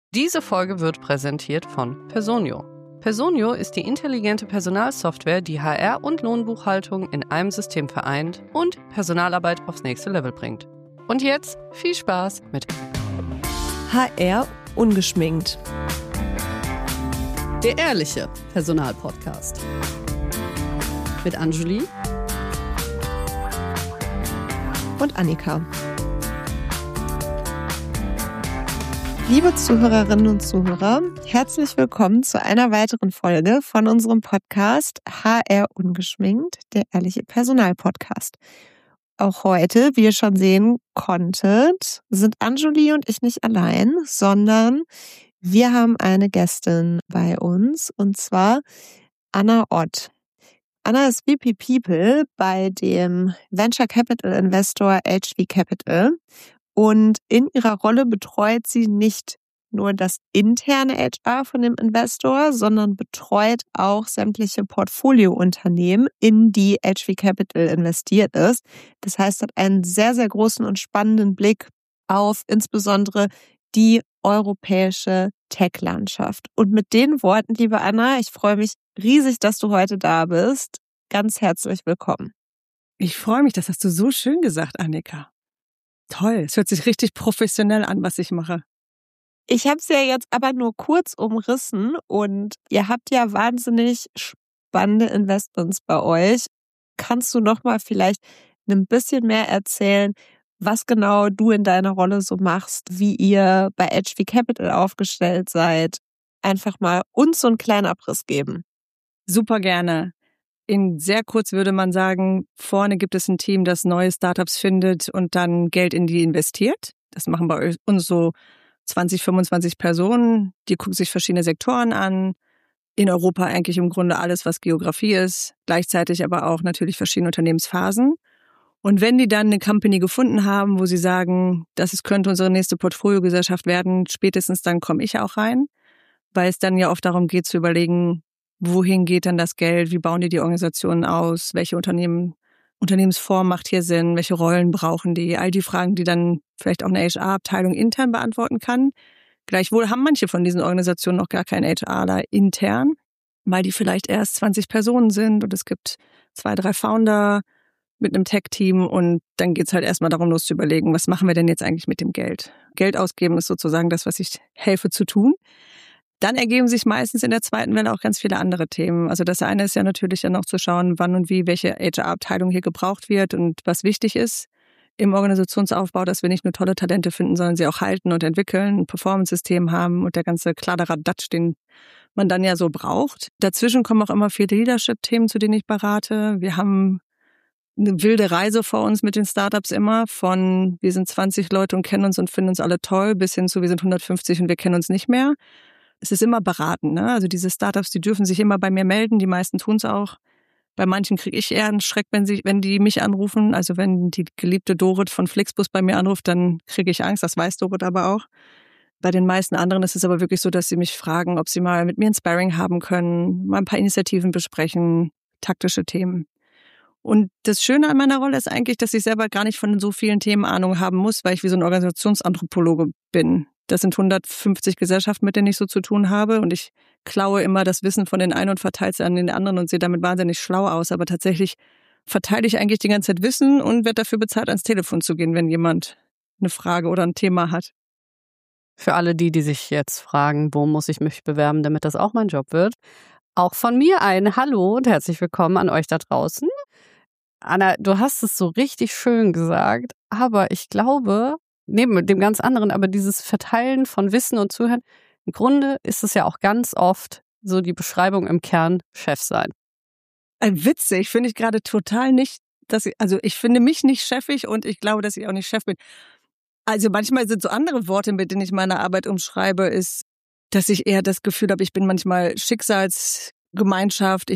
Diese Folge wird präsentiert von Personio. Personio ist die intelligente Personalsoftware, die HR und Lohnbuchhaltung in einem System vereint und Personalarbeit aufs nächste Level bringt. Und jetzt viel Spaß mit HR ungeschminkt. Der ehrliche Personalpodcast. Mit Anjuli Und Annika. Liebe Zuhörerinnen und Zuhörer, herzlich willkommen zu einer weiteren Folge von unserem Podcast HR ungeschminkt, der ehrliche Personalpodcast. Auch heute, wie ihr schon sehen konntet, sind Anjuli und ich nicht allein, sondern wir haben eine Gästin bei uns, und zwar Anna Ott. Anna ist VP People bei dem Venture Capital Investor HV Capital. Und in ihrer Rolle betreut sie nicht nur das interne HR von dem Investor, sondern betreut auch sämtliche Portfoliounternehmen, in die HV Capital investiert ist. Das heißt, hat einen sehr, sehr großen und spannenden Blick auf insbesondere die europäische Tech-Landschaft. Und mit den Worten, liebe Anna, ich freue mich riesig, dass du heute da bist. Ganz herzlich willkommen. Ich freue mich, das hast du so schön gesagt, Annika. Toll, es hört sich richtig professionell an, was ich mache. Ich habe es ja jetzt aber nur kurz umrissen und ihr habt ja wahnsinnig spannende Investments bei euch. Kannst du noch mal vielleicht ein bisschen mehr erzählen, was genau du in deiner Rolle so machst, wie ihr bei HV Capital aufgestellt seid? Einfach mal uns so einen kleinen Abriss geben. Super gerne. In sehr kurz würde man sagen, vorne gibt es ein Team, das neue Startups findet und dann Geld in die investiert. Das machen bei uns so 20, 25 Personen. Die gucken sich verschiedene Sektoren an. In Europa eigentlich im Grunde alles, was Geografie ist. Gleichzeitig aber auch natürlich verschiedene Unternehmensphasen. Und wenn die dann eine Company gefunden haben, wo sie sagen, könnte unsere nächste Portfoliogesellschaft werden, spätestens dann komme ich auch rein, weil es dann ja oft darum geht zu überlegen, wohin geht dann das Geld? Wie bauen die Organisationen aus? Welche Unternehmensform macht hier Sinn? Welche Rollen brauchen die? All die Fragen, die dann vielleicht auch eine HR-Abteilung intern beantworten kann. Gleichwohl haben manche von diesen Organisationen noch gar keinen HRler intern, weil die vielleicht erst 20 Personen sind und es gibt 2, 3 Founder mit einem Tech-Team und dann geht's halt erstmal darum, los zu überlegen, was machen wir denn jetzt eigentlich mit dem Geld? Geld ausgeben ist sozusagen das, was ich helfe zu tun. Dann ergeben sich meistens in der zweiten Welle auch ganz viele andere Themen. Also das eine ist ja natürlich dann auch zu schauen, wann und wie welche HR-Abteilung hier gebraucht wird und was wichtig ist im Organisationsaufbau, dass wir nicht nur tolle Talente finden, sondern sie auch halten und entwickeln, ein Performance-System haben und der ganze Kladderadatsch, den man dann ja so braucht. Dazwischen kommen auch immer viele Leadership-Themen, zu denen ich berate. Wir haben eine wilde Reise vor uns mit den Startups immer, von wir sind 20 Leute und kennen uns und finden uns alle toll, bis hin zu wir sind 150 und wir kennen uns nicht mehr. Es ist immer beraten, ne? Also diese Startups, die dürfen sich immer bei mir melden, die meisten tun es auch. Bei manchen kriege ich eher einen Schreck, wenn die mich anrufen. Also wenn die geliebte Dorit von Flixbus bei mir anruft, dann kriege ich Angst, das weiß Dorit aber auch. Bei den meisten anderen ist es aber wirklich so, dass sie mich fragen, ob sie mal mit mir ein Sparring haben können, mal ein paar Initiativen besprechen, taktische Themen. Und das Schöne an meiner Rolle ist eigentlich, dass ich selber gar nicht von so vielen Themen Ahnung haben muss, weil ich wie so ein Organisationsanthropologe bin. Das sind 150 Gesellschaften, mit denen ich so zu tun habe und ich klaue immer das Wissen von den einen und verteile es an den anderen und sehe damit wahnsinnig schlau aus. Aber tatsächlich verteile ich eigentlich die ganze Zeit Wissen und werde dafür bezahlt, ans Telefon zu gehen, wenn jemand eine Frage oder ein Thema hat. für alle die sich jetzt fragen, wo muss ich mich bewerben, damit das auch mein Job wird. Auch von mir ein Hallo und herzlich willkommen an euch da draußen. Anna, du hast es so richtig schön gesagt, aber ich glaube, neben dem ganz anderen, aber dieses Verteilen von Wissen und Zuhören, im Grunde ist es ja auch ganz oft so die Beschreibung im Kern Chef sein. Witzig, finde ich gerade total nicht, ich finde mich nicht chefig und ich glaube, dass ich auch nicht Chef bin. Also manchmal sind so andere Worte, mit denen ich meine Arbeit umschreibe, ist, dass ich eher das Gefühl habe, ich bin manchmal Schicksalsgemeinschaft,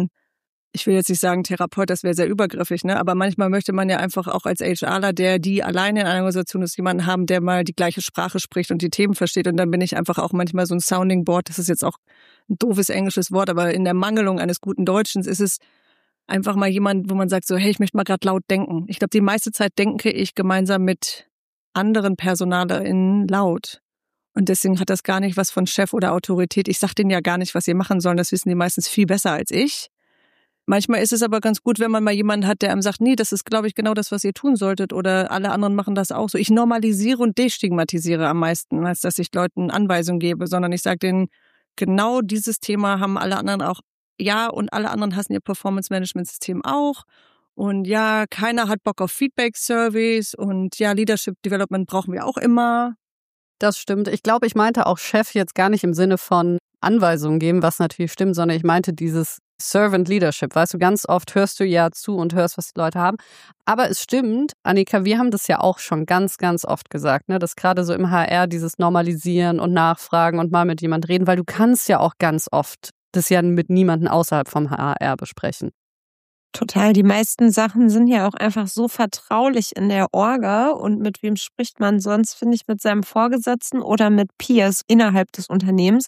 ich will jetzt nicht sagen Therapeut, das wäre sehr übergriffig, ne? Aber manchmal möchte man ja einfach auch als HRler, die alleine in einer Organisation ist, jemanden haben, der mal die gleiche Sprache spricht und die Themen versteht. Und dann bin ich einfach auch manchmal so ein Sounding Board. Das ist jetzt auch ein doofes englisches Wort, aber in der Mangelung eines guten Deutschen ist es einfach mal jemand, wo man sagt so, hey, ich möchte mal gerade laut denken. Ich glaube, die meiste Zeit denke ich gemeinsam mit anderen PersonalerInnen laut. Und deswegen hat das gar nicht was von Chef oder Autorität. Ich sage denen ja gar nicht, was sie machen sollen. Das wissen die meistens viel besser als ich. Manchmal ist es aber ganz gut, wenn man mal jemanden hat, der einem sagt, nee, das ist, glaube ich, genau das, was ihr tun solltet. Oder alle anderen machen das auch so. Ich normalisiere und destigmatisiere am meisten, als dass ich Leuten Anweisungen gebe. Sondern ich sage denen, genau dieses Thema haben alle anderen auch. Ja, und alle anderen hassen ihr Performance-Management-System auch. Und ja, keiner hat Bock auf Feedback-Surveys. Und ja, Leadership Development brauchen wir auch immer. Das stimmt. Ich glaube, ich meinte auch Chef jetzt gar nicht im Sinne von Anweisungen geben, was natürlich stimmt, sondern ich meinte dieses Servant Leadership. Weißt du, ganz oft hörst du ja zu und hörst, was die Leute haben. Aber es stimmt, Annika, wir haben das ja auch schon ganz, ganz oft gesagt, ne, dass gerade so im HR dieses Normalisieren und Nachfragen und mal mit jemand reden, weil du kannst ja auch ganz oft das ja mit niemandem außerhalb vom HR besprechen. Total. Die meisten Sachen sind ja auch einfach so vertraulich in der Orga. Und mit wem spricht man sonst, finde ich, mit seinem Vorgesetzten oder mit Peers innerhalb des Unternehmens.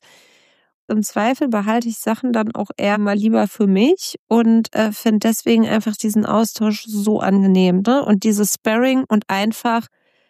Im Zweifel behalte ich Sachen dann auch eher mal lieber für mich und finde deswegen einfach diesen Austausch so angenehm. Ne? Und dieses Sparring und einfach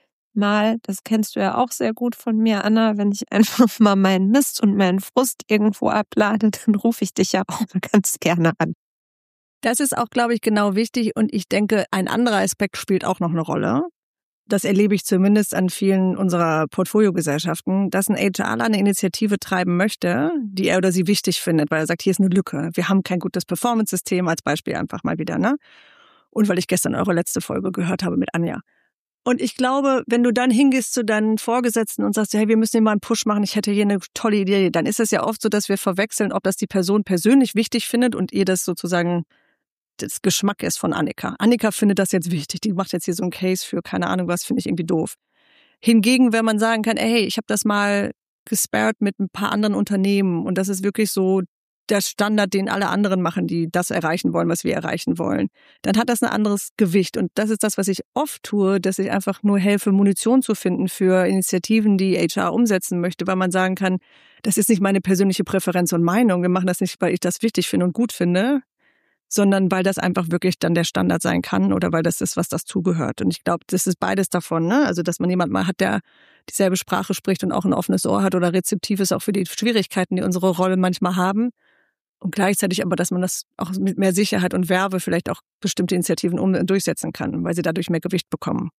mal, das kennst du ja auch sehr gut von mir, Anna, wenn ich einfach mal meinen Mist und meinen Frust irgendwo ablade, dann rufe ich dich ja auch mal ganz gerne an. Das ist auch, glaube ich, genau wichtig. Und ich denke, ein anderer Aspekt spielt auch noch eine Rolle. Das erlebe ich zumindest an vielen unserer Portfoliogesellschaften, dass ein HRler eine Initiative treiben möchte, die er oder sie wichtig findet, weil er sagt, hier ist eine Lücke. Wir haben kein gutes Performance-System, als Beispiel einfach mal wieder, ne? Und weil ich gestern eure letzte Folge gehört habe mit Anja. Und ich glaube, wenn du dann hingehst zu deinen Vorgesetzten und sagst, hey, wir müssen hier mal einen Push machen, ich hätte hier eine tolle Idee, dann ist es ja oft so, dass wir verwechseln, ob das die Person persönlich wichtig findet und ihr das sozusagen das Geschmack ist von Annika. Annika findet das jetzt wichtig. Die macht jetzt hier so einen Case für keine Ahnung was, finde ich irgendwie doof. Hingegen, wenn man sagen kann, hey, ich habe das mal gespared mit ein paar anderen Unternehmen und das ist wirklich so der Standard, den alle anderen machen, die das erreichen wollen, was wir erreichen wollen, dann hat das ein anderes Gewicht. Und das ist das, was ich oft tue, dass ich einfach nur helfe, Munition zu finden für Initiativen, die HR umsetzen möchte, weil man sagen kann, das ist nicht meine persönliche Präferenz und Meinung. Wir machen das nicht, weil ich das wichtig finde und gut finde, sondern weil das einfach wirklich dann der Standard sein kann oder weil das ist, was dazugehört. Und ich glaube, das ist beides davon, ne? Also, dass man jemand mal hat, der dieselbe Sprache spricht und auch ein offenes Ohr hat oder rezeptiv ist auch für die Schwierigkeiten, die unsere Rollen manchmal haben. Und gleichzeitig aber, dass man das auch mit mehr Sicherheit und Werbe vielleicht auch bestimmte Initiativen durchsetzen kann, weil sie dadurch mehr Gewicht bekommen.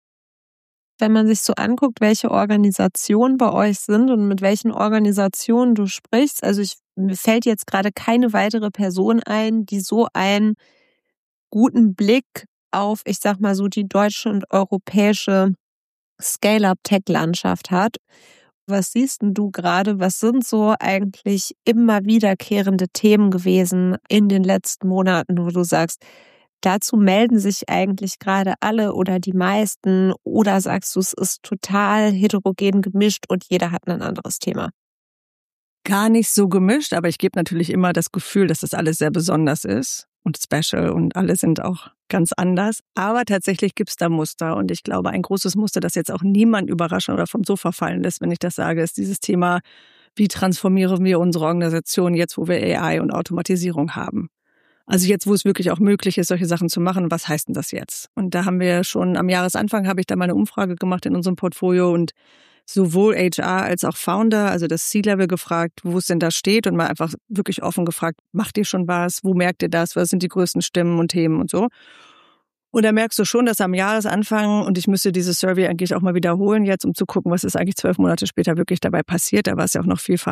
Wenn man sich so anguckt, welche Organisationen bei euch sind und mit welchen Organisationen du sprichst, also mir fällt jetzt gerade keine weitere Person ein, die so einen guten Blick auf, ich sag mal so, die deutsche und europäische Scale-up-Tech-Landschaft hat. Was siehst denn du gerade? Was sind so eigentlich immer wiederkehrende Themen gewesen in den letzten Monaten, wo du sagst, dazu melden sich eigentlich gerade alle oder die meisten, oder sagst du, es ist total heterogen gemischt und jeder hat ein anderes Thema? Gar nicht so gemischt, aber ich gebe natürlich immer das Gefühl, dass das alles sehr besonders ist und special und alle sind auch ganz anders. Aber tatsächlich gibt es da Muster und ich glaube, ein großes Muster, das jetzt auch niemand überraschen oder vom Sofa fallen lässt, wenn ich das sage, ist dieses Thema, wie transformieren wir unsere Organisation jetzt, wo wir AI und Automatisierung haben. Also jetzt, wo es wirklich auch möglich ist, solche Sachen zu machen, was heißt denn das jetzt? Und da haben wir schon am Jahresanfang, habe ich da mal eine Umfrage gemacht in unserem Portfolio und sowohl HR als auch Founder, also das C-Level gefragt, wo es denn da steht und mal einfach wirklich offen gefragt, macht ihr schon was? Wo merkt ihr das? Was sind die größten Stimmen und Themen und so? Und da merkst du schon, dass am Jahresanfang, und ich müsste dieses Survey eigentlich auch mal wiederholen jetzt, um zu gucken, was ist eigentlich 12 Monate später wirklich dabei passiert. Da war es ja auch noch viel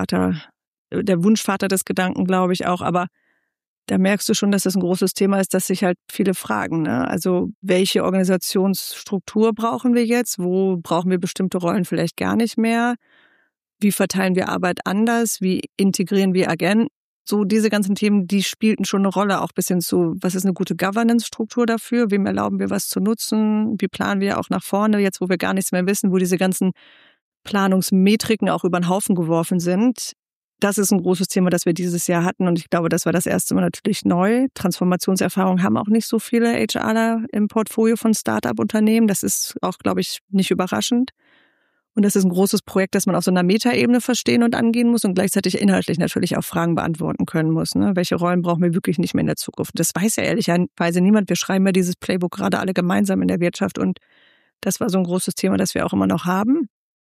der Wunschvater des Gedanken, glaube ich auch, aber da merkst du schon, dass das ein großes Thema ist, dass sich halt viele fragen, ne? Also welche Organisationsstruktur brauchen wir jetzt? Wo brauchen wir bestimmte Rollen vielleicht gar nicht mehr? Wie verteilen wir Arbeit anders? Wie integrieren wir Agenten? So diese ganzen Themen, die spielten schon eine Rolle, auch bis hin zu, was ist eine gute Governance-Struktur dafür? Wem erlauben wir was zu nutzen? Wie planen wir auch nach vorne, jetzt wo wir gar nichts mehr wissen, wo diese ganzen Planungsmetriken auch über den Haufen geworfen sind? Das ist ein großes Thema, das wir dieses Jahr hatten und ich glaube, das war das erste Mal natürlich neu. Transformationserfahrung haben auch nicht so viele HRler im Portfolio von Start-up-Unternehmen. Das ist auch, glaube ich, nicht überraschend. Und das ist ein großes Projekt, das man auf so einer Metaebene verstehen und angehen muss und gleichzeitig inhaltlich natürlich auch Fragen beantworten können muss. Ne? Welche Rollen brauchen wir wirklich nicht mehr in der Zukunft? Das weiß ja ehrlicherweise niemand. Wir schreiben ja dieses Playbook gerade alle gemeinsam in der Wirtschaft und das war so ein großes Thema, das wir auch immer noch haben.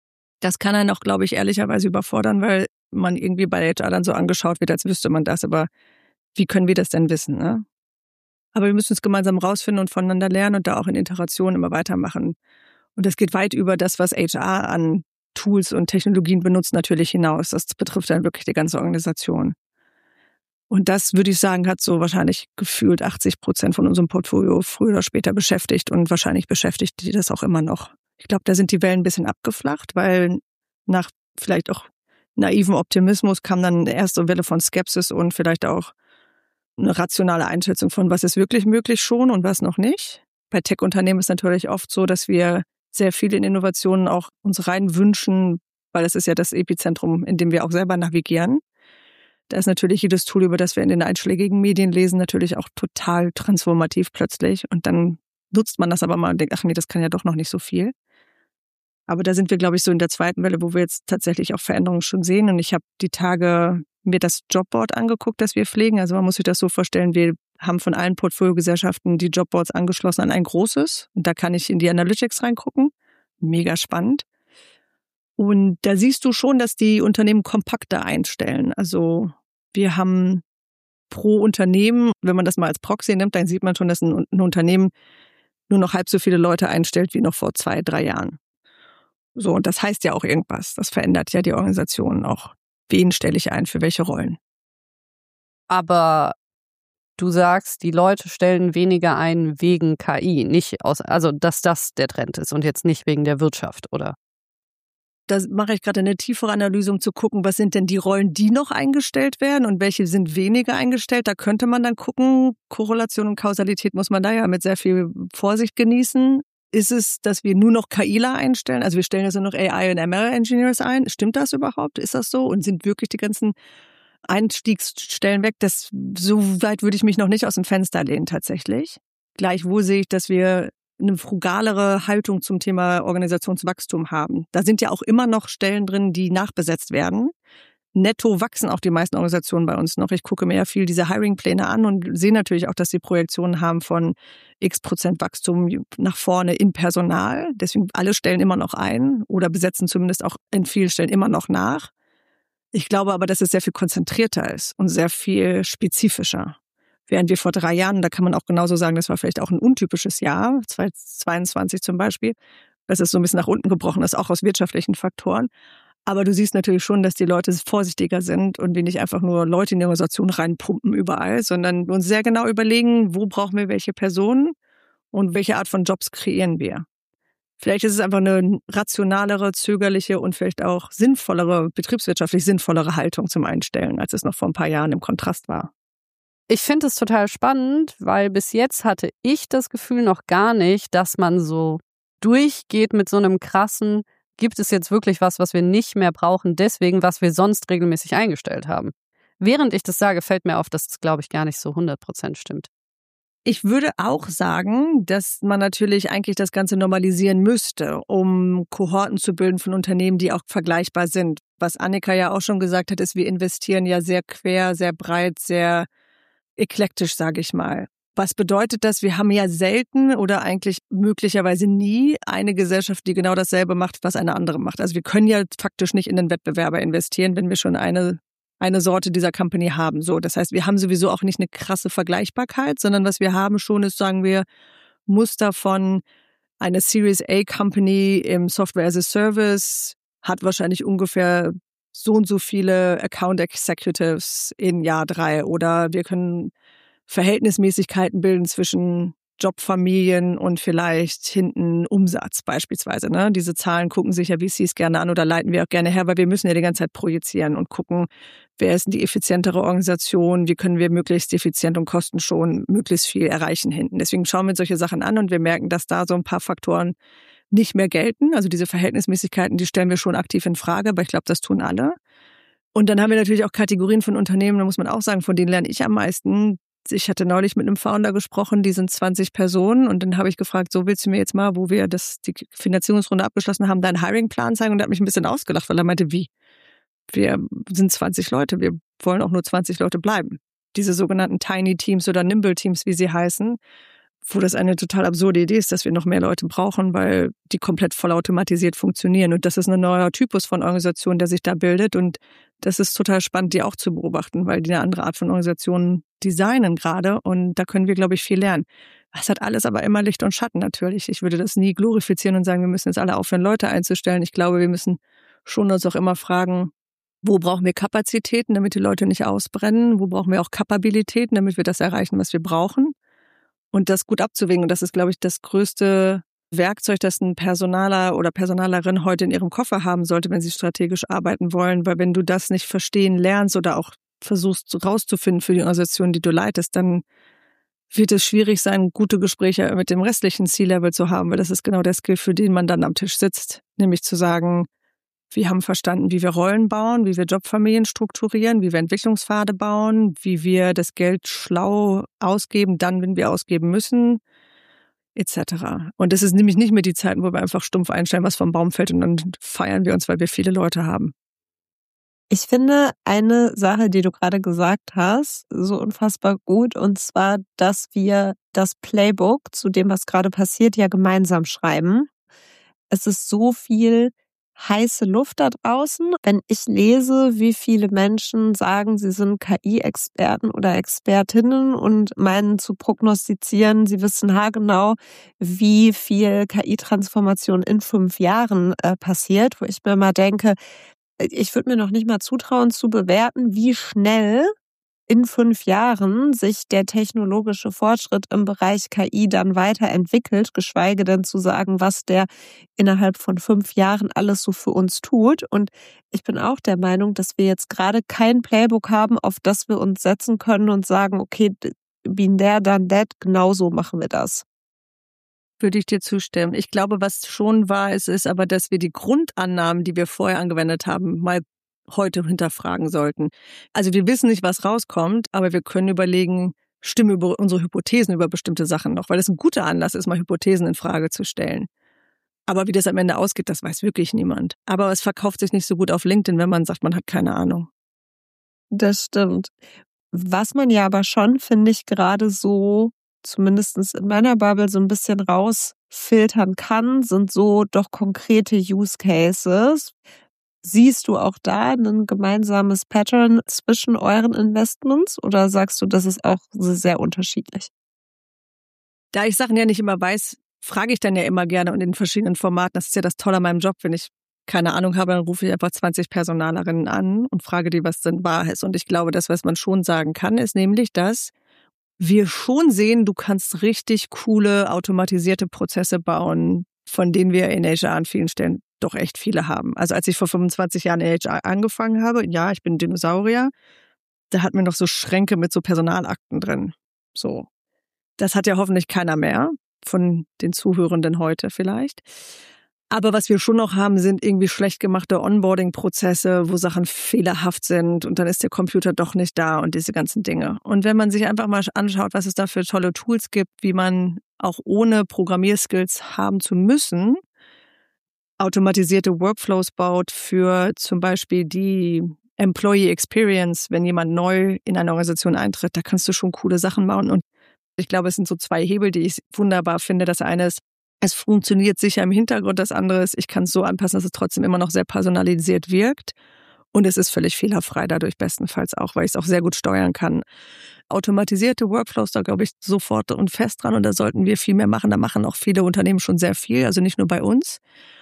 Das kann einen auch, glaube ich, ehrlicherweise überfordern, weil man irgendwie bei HR dann so angeschaut wird, als wüsste man das. Aber wie können wir das denn wissen, ne? Aber wir müssen es gemeinsam rausfinden und voneinander lernen und da auch in Interaktion immer weitermachen. Und das geht weit über das, was HR an Tools und Technologien benutzt, natürlich hinaus. Das betrifft dann wirklich die ganze Organisation. Und das, würde ich sagen, hat so wahrscheinlich gefühlt 80% von unserem Portfolio früher oder später beschäftigt und wahrscheinlich beschäftigt die das auch immer noch. Ich glaube, da sind die Wellen ein bisschen abgeflacht, weil nach vielleicht auch naiven Optimismus kam dann eine erste Welle von Skepsis und vielleicht auch eine rationale Einschätzung von, was ist wirklich möglich schon und was noch nicht. Bei Tech-Unternehmen ist natürlich oft so, dass wir sehr viel in Innovationen auch uns rein wünschen, weil das ist ja das Epizentrum, in dem wir auch selber navigieren. Da ist natürlich jedes Tool, über das wir in den einschlägigen Medien lesen, natürlich auch total transformativ plötzlich. Und dann nutzt man das aber mal und denkt, ach nee, das kann ja doch noch nicht so viel. Aber da sind wir, glaube ich, so in der zweiten Welle, wo wir jetzt tatsächlich auch Veränderungen schon sehen. Und ich habe die Tage mir das Jobboard angeguckt, das wir pflegen. Also man muss sich das so vorstellen, wir haben von allen Portfoliogesellschaften die Jobboards angeschlossen an ein großes. Und da kann ich in die Analytics reingucken. Mega spannend. Und da siehst du schon, dass die Unternehmen kompakter einstellen. Also wir haben pro Unternehmen, wenn man das mal als Proxy nimmt, dann sieht man schon, dass ein Unternehmen nur noch halb so viele Leute einstellt wie noch vor 2-3 Jahren. So, und das heißt ja auch irgendwas. Das verändert ja die Organisation auch. Wen stelle ich ein, für welche Rollen? Aber du sagst, die Leute stellen weniger ein wegen KI, nicht also dass das der Trend ist und jetzt nicht wegen der Wirtschaft, oder? Da mache ich gerade eine tiefere Analyse, um zu gucken, was sind denn die Rollen, die noch eingestellt werden und welche sind weniger eingestellt. Da könnte man dann gucken, Korrelation und Kausalität muss man da ja mit sehr viel Vorsicht genießen. Ist es, dass wir nur noch KIler einstellen? Also wir stellen jetzt nur noch AI und ML-Engineers ein. Stimmt das überhaupt? Ist das so? Und sind wirklich die ganzen Einstiegsstellen weg? So weit würde ich mich noch nicht aus dem Fenster lehnen tatsächlich. Gleichwohl sehe ich, dass wir eine frugalere Haltung zum Thema Organisationswachstum haben. Da sind ja auch immer noch Stellen drin, die nachbesetzt werden. Netto wachsen auch die meisten Organisationen bei uns noch. Ich gucke mir ja viel diese Hiring-Pläne an und sehe natürlich auch, dass sie Projektionen haben von x% Wachstum nach vorne im Personal. Deswegen alle stellen immer noch ein oder besetzen zumindest auch in vielen Stellen immer noch nach. Ich glaube aber, dass es sehr viel konzentrierter ist und sehr viel spezifischer. Während wir vor 3 Jahren, da kann man auch genauso sagen, das war vielleicht auch ein untypisches Jahr, 2022 zum Beispiel, dass es so ein bisschen nach unten gebrochen ist, auch aus wirtschaftlichen Faktoren. Aber du siehst natürlich schon, dass die Leute vorsichtiger sind und wir nicht einfach nur Leute in die Organisation reinpumpen überall, sondern uns sehr genau überlegen, wo brauchen wir welche Personen und welche Art von Jobs kreieren wir. Vielleicht ist es einfach eine rationalere, zögerliche und vielleicht auch sinnvollere, betriebswirtschaftlich sinnvollere Haltung zum Einstellen, als es noch vor ein paar Jahren im Kontrast war. Ich finde es total spannend, weil bis jetzt hatte ich das Gefühl noch gar nicht, dass man so durchgeht mit so einem krassen, gibt es jetzt wirklich was wir nicht mehr brauchen, deswegen, was wir sonst regelmäßig eingestellt haben. Während ich das sage, fällt mir auf, dass das, glaube ich, gar nicht so 100% stimmt. Ich würde auch sagen, dass man natürlich eigentlich das Ganze normalisieren müsste, um Kohorten zu bilden von Unternehmen, die auch vergleichbar sind. Was Annika ja auch schon gesagt hat, ist, wir investieren ja sehr quer, sehr breit, sehr eklektisch, sage ich mal. Was bedeutet das? Wir haben ja selten oder eigentlich möglicherweise nie eine Gesellschaft, die genau dasselbe macht, was eine andere macht. Also wir können ja faktisch nicht in den Wettbewerber investieren, wenn wir schon eine Sorte dieser Company haben. So, das heißt, wir haben sowieso auch nicht eine krasse Vergleichbarkeit, sondern was wir haben schon ist, sagen wir, Muster von einer Series A Company im Software as a Service hat wahrscheinlich ungefähr so und so viele Account Executives in Jahr 3 oder wir können Verhältnismäßigkeiten bilden zwischen Jobfamilien und vielleicht hinten Umsatz beispielsweise. Ne? Diese Zahlen gucken sich ja VCs gerne an oder leiten wir auch gerne her, weil wir müssen ja die ganze Zeit projizieren und gucken, wer ist denn die effizientere Organisation, wie können wir möglichst effizient und kostenschonend möglichst viel erreichen hinten. Deswegen schauen wir uns solche Sachen an und wir merken, dass da so ein paar Faktoren nicht mehr gelten. Also diese Verhältnismäßigkeiten, die stellen wir schon aktiv in Frage, aber ich glaube, das tun alle. Und dann haben wir natürlich auch Kategorien von Unternehmen, da muss man auch sagen, von denen lerne ich am meisten. Ich hatte neulich mit einem Founder gesprochen, die sind 20 Personen und dann habe ich gefragt, so willst du mir jetzt mal, wo wir die Finanzierungsrunde abgeschlossen haben, deinen Hiring-Plan zeigen? Und er hat mich ein bisschen ausgelacht, weil er meinte, wie? Wir sind 20 Leute, wir wollen auch nur 20 Leute bleiben. Diese sogenannten Tiny Teams oder Nimble Teams, wie sie heißen, wo das eine total absurde Idee ist, dass wir noch mehr Leute brauchen, weil die komplett vollautomatisiert funktionieren. Und das ist ein neuer Typus von Organisation, der sich da bildet. Und das ist total spannend, die auch zu beobachten, weil die eine andere Art von Organisationen designen gerade. Und da können wir, glaube ich, viel lernen. Das hat alles aber immer Licht und Schatten natürlich. Ich würde das nie glorifizieren und sagen, wir müssen jetzt alle aufhören, Leute einzustellen. Ich glaube, wir müssen schon uns auch immer fragen, wo brauchen wir Kapazitäten, damit die Leute nicht ausbrennen? Wo brauchen wir auch Kapabilitäten, damit wir das erreichen, was wir brauchen? Und das gut abzuwägen. Und das ist, glaube ich, das größte Werkzeug, das ein Personaler oder Personalerin heute in ihrem Koffer haben sollte, wenn sie strategisch arbeiten wollen. Weil wenn du das nicht verstehen lernst oder auch versuchst rauszufinden für die Organisation, die du leitest, dann wird es schwierig sein, gute Gespräche mit dem restlichen C-Level zu haben. Weil das ist genau der Skill, für den man dann am Tisch sitzt. Nämlich zu sagen, wir haben verstanden, wie wir Rollen bauen, wie wir Jobfamilien strukturieren, wie wir Entwicklungspfade bauen, wie wir das Geld schlau ausgeben, dann, wenn wir ausgeben müssen, etc. Und das ist nämlich nicht mehr die Zeiten, wo wir einfach stumpf einstellen, was vom Baum fällt und dann feiern wir uns, weil wir viele Leute haben. Ich finde eine Sache, die du gerade gesagt hast, so unfassbar gut, und zwar, dass wir das Playbook zu dem, was gerade passiert, ja gemeinsam schreiben. Es ist so viel heiße Luft da draußen. Wenn ich lese, wie viele Menschen sagen, sie sind KI-Experten oder Expertinnen und meinen zu prognostizieren, sie wissen haargenau, wie viel KI-Transformation in 5 Jahren passiert, wo ich mir mal denke, ich würde mir noch nicht mal zutrauen zu bewerten, wie schnell in 5 Jahren sich der technologische Fortschritt im Bereich KI dann weiterentwickelt, geschweige denn zu sagen, was der innerhalb von 5 Jahren alles so für uns tut. Und ich bin auch der Meinung, dass wir jetzt gerade kein Playbook haben, auf das wir uns setzen können und sagen, okay, been there, done that, genau so machen wir das. Würde ich dir zustimmen. Ich glaube, was schon wahr ist aber, dass wir die Grundannahmen, die wir vorher angewendet haben, mal heute hinterfragen sollten. Also wir wissen nicht, was rauskommt, aber wir können überlegen, stimmen über unsere Hypothesen über bestimmte Sachen noch, weil es ein guter Anlass ist, mal Hypothesen in Frage zu stellen. Aber wie das am Ende ausgeht, das weiß wirklich niemand. Aber es verkauft sich nicht so gut auf LinkedIn, wenn man sagt, man hat keine Ahnung. Das stimmt. Was man ja aber schon, finde ich, gerade so, zumindest in meiner Bubble, so ein bisschen rausfiltern kann, sind so doch konkrete Use Cases. Siehst du auch da ein gemeinsames Pattern zwischen euren Investments oder sagst du, das ist auch sehr unterschiedlich? Da ich Sachen ja nicht immer weiß, frage ich dann ja immer gerne und in verschiedenen Formaten. Das ist ja das Tolle an meinem Job. Wenn ich keine Ahnung habe, dann rufe ich einfach 20 Personalerinnen an und frage die, was denn wahr ist. Und ich glaube, das, was man schon sagen kann, ist nämlich, dass wir schon sehen, du kannst richtig coole automatisierte Prozesse bauen, von denen wir in HR an vielen Stellen doch echt viele haben. Also als ich vor 25 Jahren in HR angefangen habe, ja, ich bin Dinosaurier, da hatten wir noch so Schränke mit so Personalakten drin. So. Das hat ja hoffentlich keiner mehr von den Zuhörenden heute vielleicht. Aber was wir schon noch haben, sind irgendwie schlecht gemachte Onboarding-Prozesse, wo Sachen fehlerhaft sind und dann ist der Computer doch nicht da und diese ganzen Dinge. Und wenn man sich einfach mal anschaut, was es da für tolle Tools gibt, wie man auch ohne Programmierskills haben zu müssen, automatisierte Workflows baut für zum Beispiel die Employee Experience, wenn jemand neu in eine Organisation eintritt, da kannst du schon coole Sachen bauen. Und ich glaube, es sind so 2 Hebel, die ich wunderbar finde. Das eine ist, es funktioniert sicher im Hintergrund. Das andere ist, ich kann es so anpassen, dass es trotzdem immer noch sehr personalisiert wirkt. Und es ist völlig fehlerfrei dadurch bestenfalls auch, weil ich es auch sehr gut steuern kann. Automatisierte Workflows, da glaube ich sofort und fest dran. Und da sollten wir viel mehr machen. Da machen auch viele Unternehmen schon sehr viel, also nicht nur bei uns.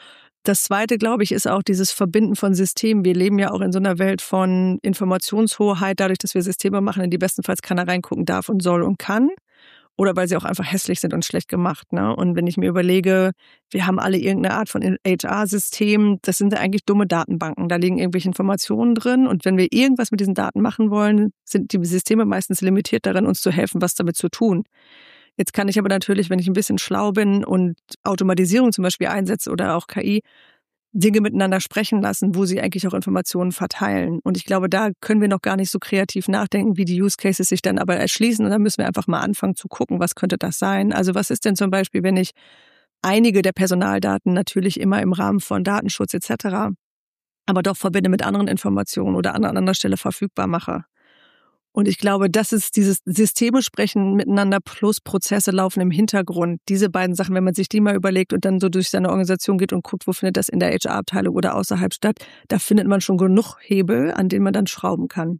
Das Zweite, glaube ich, ist auch dieses Verbinden von Systemen. Wir leben ja auch in so einer Welt von Informationshoheit, dadurch, dass wir Systeme machen, in die bestenfalls keiner reingucken darf und soll und kann. Oder weil sie auch einfach hässlich sind und schlecht gemacht. Ne? Und wenn ich mir überlege, wir haben alle irgendeine Art von HR-System, das sind ja eigentlich dumme Datenbanken. Da liegen irgendwelche Informationen drin. Und wenn wir irgendwas mit diesen Daten machen wollen, sind die Systeme meistens limitiert darin, uns zu helfen, was damit zu tun. Jetzt kann ich aber natürlich, wenn ich ein bisschen schlau bin und Automatisierung zum Beispiel einsetze oder auch KI, Dinge miteinander sprechen lassen, wo sie eigentlich auch Informationen verteilen. Und ich glaube, da können wir noch gar nicht so kreativ nachdenken, wie die Use Cases sich dann aber erschließen. Und dann müssen wir einfach mal anfangen zu gucken, was könnte das sein? Also was ist denn zum Beispiel, wenn ich einige der Personaldaten natürlich immer im Rahmen von Datenschutz etc., aber doch verbinde mit anderen Informationen oder an anderer Stelle verfügbar mache? Und ich glaube, das ist dieses Systeme sprechen miteinander plus Prozesse laufen im Hintergrund. Diese beiden Sachen, wenn man sich die mal überlegt und dann so durch seine Organisation geht und guckt, wo findet das in der HR-Abteilung oder außerhalb statt, da findet man schon genug Hebel, an denen man dann schrauben kann.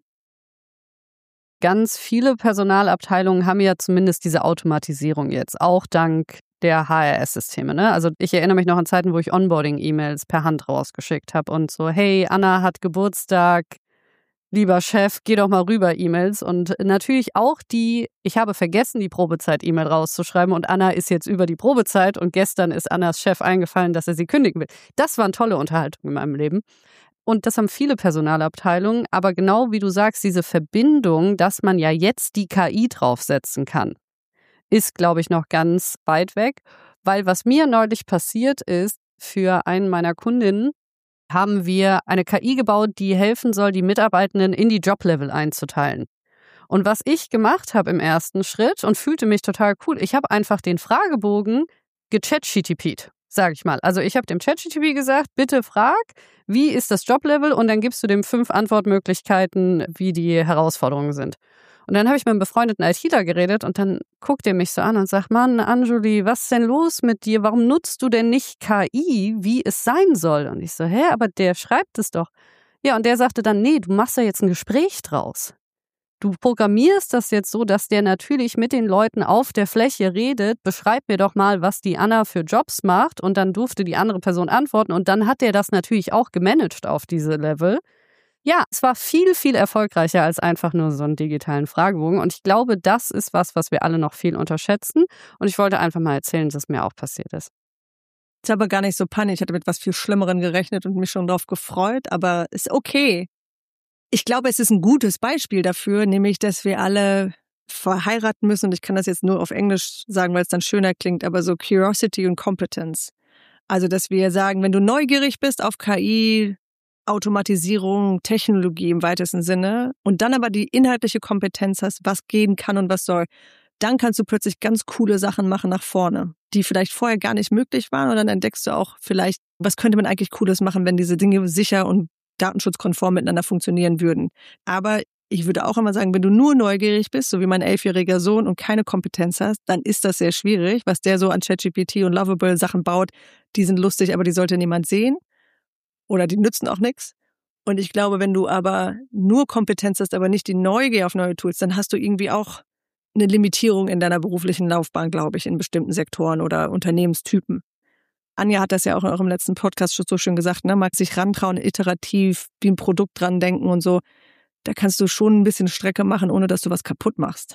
Ganz viele Personalabteilungen haben ja zumindest diese Automatisierung jetzt, auch dank der HRS-Systeme. Ne? Also ich erinnere mich noch an Zeiten, wo ich Onboarding-E-Mails per Hand rausgeschickt habe und so, hey, Anna hat Geburtstag, lieber Chef, geh doch mal rüber E-Mails. Und natürlich auch ich habe vergessen, die Probezeit-E-Mail rauszuschreiben und Anna ist jetzt über die Probezeit und gestern ist Annas Chef eingefallen, dass er sie kündigen will. Das waren tolle Unterhaltungen in meinem Leben. Und das haben viele Personalabteilungen, aber genau wie du sagst, diese Verbindung, dass man ja jetzt die KI draufsetzen kann, ist, glaube ich, noch ganz weit weg. Weil was mir neulich passiert ist, für einen meiner Kundinnen haben wir eine KI gebaut, die helfen soll, die Mitarbeitenden in die Joblevel einzuteilen. Und was ich gemacht habe im ersten Schritt und fühlte mich total cool, ich habe einfach den Fragebogen gechat-GTP'd, sage ich mal. Also ich habe dem ChatGTP gesagt, bitte frag, wie ist das Joblevel? Und dann gibst du dem 5 Antwortmöglichkeiten, wie die Herausforderungen sind. Und dann habe ich mit einem befreundeten ITler geredet und dann guckt er mich so an und sagt, Mann, Anjuli, was ist denn los mit dir? Warum nutzt du denn nicht KI, wie es sein soll? Und ich so, aber der schreibt es doch. Ja, und der sagte dann, nee, du machst da jetzt ein Gespräch draus. Du programmierst das jetzt so, dass der natürlich mit den Leuten auf der Fläche redet, beschreib mir doch mal, was die Anna für Jobs macht und dann durfte die andere Person antworten und dann hat der das natürlich auch gemanagt auf diese Level. Ja, es war viel, viel erfolgreicher als einfach nur so einen digitalen Fragebogen und ich glaube, das ist was wir alle noch viel unterschätzen und ich wollte einfach mal erzählen, dass es mir auch passiert ist. Ist aber gar nicht so panisch. Ich hatte mit was viel Schlimmerem gerechnet und mich schon darauf gefreut, aber ist okay. Ich glaube, es ist ein gutes Beispiel dafür, nämlich, dass wir alle verheiraten müssen und ich kann das jetzt nur auf Englisch sagen, weil es dann schöner klingt, aber so Curiosity und Competence. Also, dass wir sagen, wenn du neugierig bist auf KI, Automatisierung, Technologie im weitesten Sinne und dann aber die inhaltliche Kompetenz hast, was gehen kann und was soll, dann kannst du plötzlich ganz coole Sachen machen nach vorne, die vielleicht vorher gar nicht möglich waren und dann entdeckst du auch vielleicht, was könnte man eigentlich Cooles machen, wenn diese Dinge sicher und datenschutzkonform miteinander funktionieren würden. Aber ich würde auch immer sagen, wenn du nur neugierig bist, so wie mein 11-jähriger Sohn und keine Kompetenz hast, dann ist das sehr schwierig, was der so an ChatGPT und Lovable Sachen baut, die sind lustig, aber die sollte niemand sehen. Oder die nützen auch nichts. Und ich glaube, wenn du aber nur Kompetenz hast, aber nicht die Neugier auf neue Tools, dann hast du irgendwie auch eine Limitierung in deiner beruflichen Laufbahn, glaube ich, in bestimmten Sektoren oder Unternehmenstypen. Anja hat das ja auch in eurem letzten Podcast schon so schön gesagt, ne? Mag sich rantrauen, iterativ, wie ein Produkt dran denken und so. Da kannst du schon ein bisschen Strecke machen, ohne dass du was kaputt machst.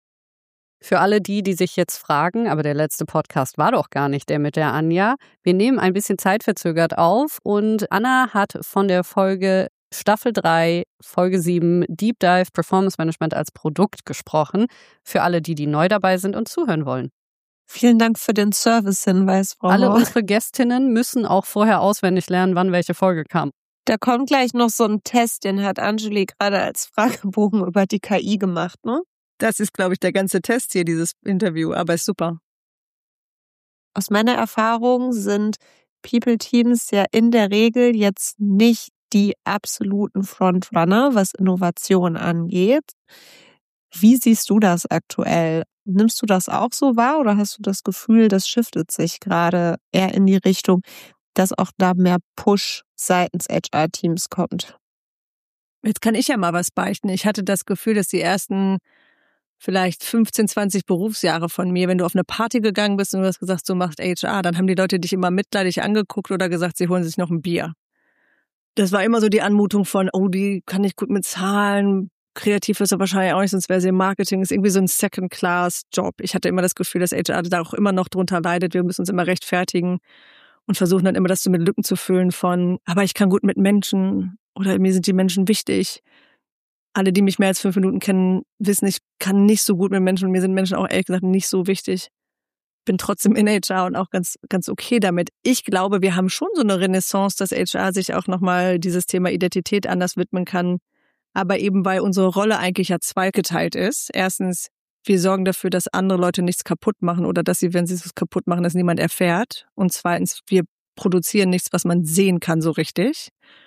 Für alle die sich jetzt fragen, aber der letzte Podcast war doch gar nicht der mit der Anja. Wir nehmen ein bisschen zeitverzögert auf und Anna hat von der Folge Staffel 3, Folge 7, Deep Dive Performance Management als Produkt gesprochen. Für alle die neu dabei sind und zuhören wollen. Vielen Dank für den Service-Hinweis, Frau Alle Hauer. unsere Gästinnen müssen auch vorher auswendig lernen, wann welche Folge kam. Da kommt gleich noch so ein Test, den hat Anjuli gerade als Fragebogen über die KI gemacht, ne? Das ist, glaube ich, der ganze Test hier, dieses Interview, aber ist super. Aus meiner Erfahrung sind People-Teams ja in der Regel jetzt nicht die absoluten Frontrunner, was Innovation angeht. Wie siehst du das aktuell? Nimmst du das auch so wahr oder hast du das Gefühl, das shiftet sich gerade eher in die Richtung, dass auch da mehr Push seitens HR-Teams kommt? Jetzt kann ich ja mal was beichten. Ich hatte das Gefühl, dass die ersten vielleicht 15, 20 Berufsjahre von mir, wenn du auf eine Party gegangen bist und du hast gesagt, so macht HR, dann haben die Leute dich immer mitleidig angeguckt oder gesagt, sie holen sich noch ein Bier. Das war immer so die Anmutung von, oh, die kann nicht gut mit Zahlen, kreativ ist er wahrscheinlich auch nicht, sonst wäre sie im Marketing, ist irgendwie so ein Second-Class-Job. Ich hatte immer das Gefühl, dass HR da auch immer noch drunter leidet, wir müssen uns immer rechtfertigen und versuchen dann immer das so mit Lücken zu füllen von, aber ich kann gut mit Menschen oder mir sind die Menschen wichtig. Alle, die mich mehr als 5 Minuten kennen, wissen, ich kann nicht so gut mit Menschen und mir sind Menschen auch ehrlich gesagt nicht so wichtig. Bin trotzdem in HR und auch ganz, ganz okay damit. Ich glaube, wir haben schon so eine Renaissance, dass HR sich auch nochmal dieses Thema Identität anders widmen kann. Aber eben, weil unsere Rolle eigentlich ja zweigeteilt ist. Erstens, wir sorgen dafür, dass andere Leute nichts kaputt machen oder dass sie, wenn sie es kaputt machen, dass niemand erfährt. Und zweitens, wir produzieren nichts, was man sehen kann so richtig.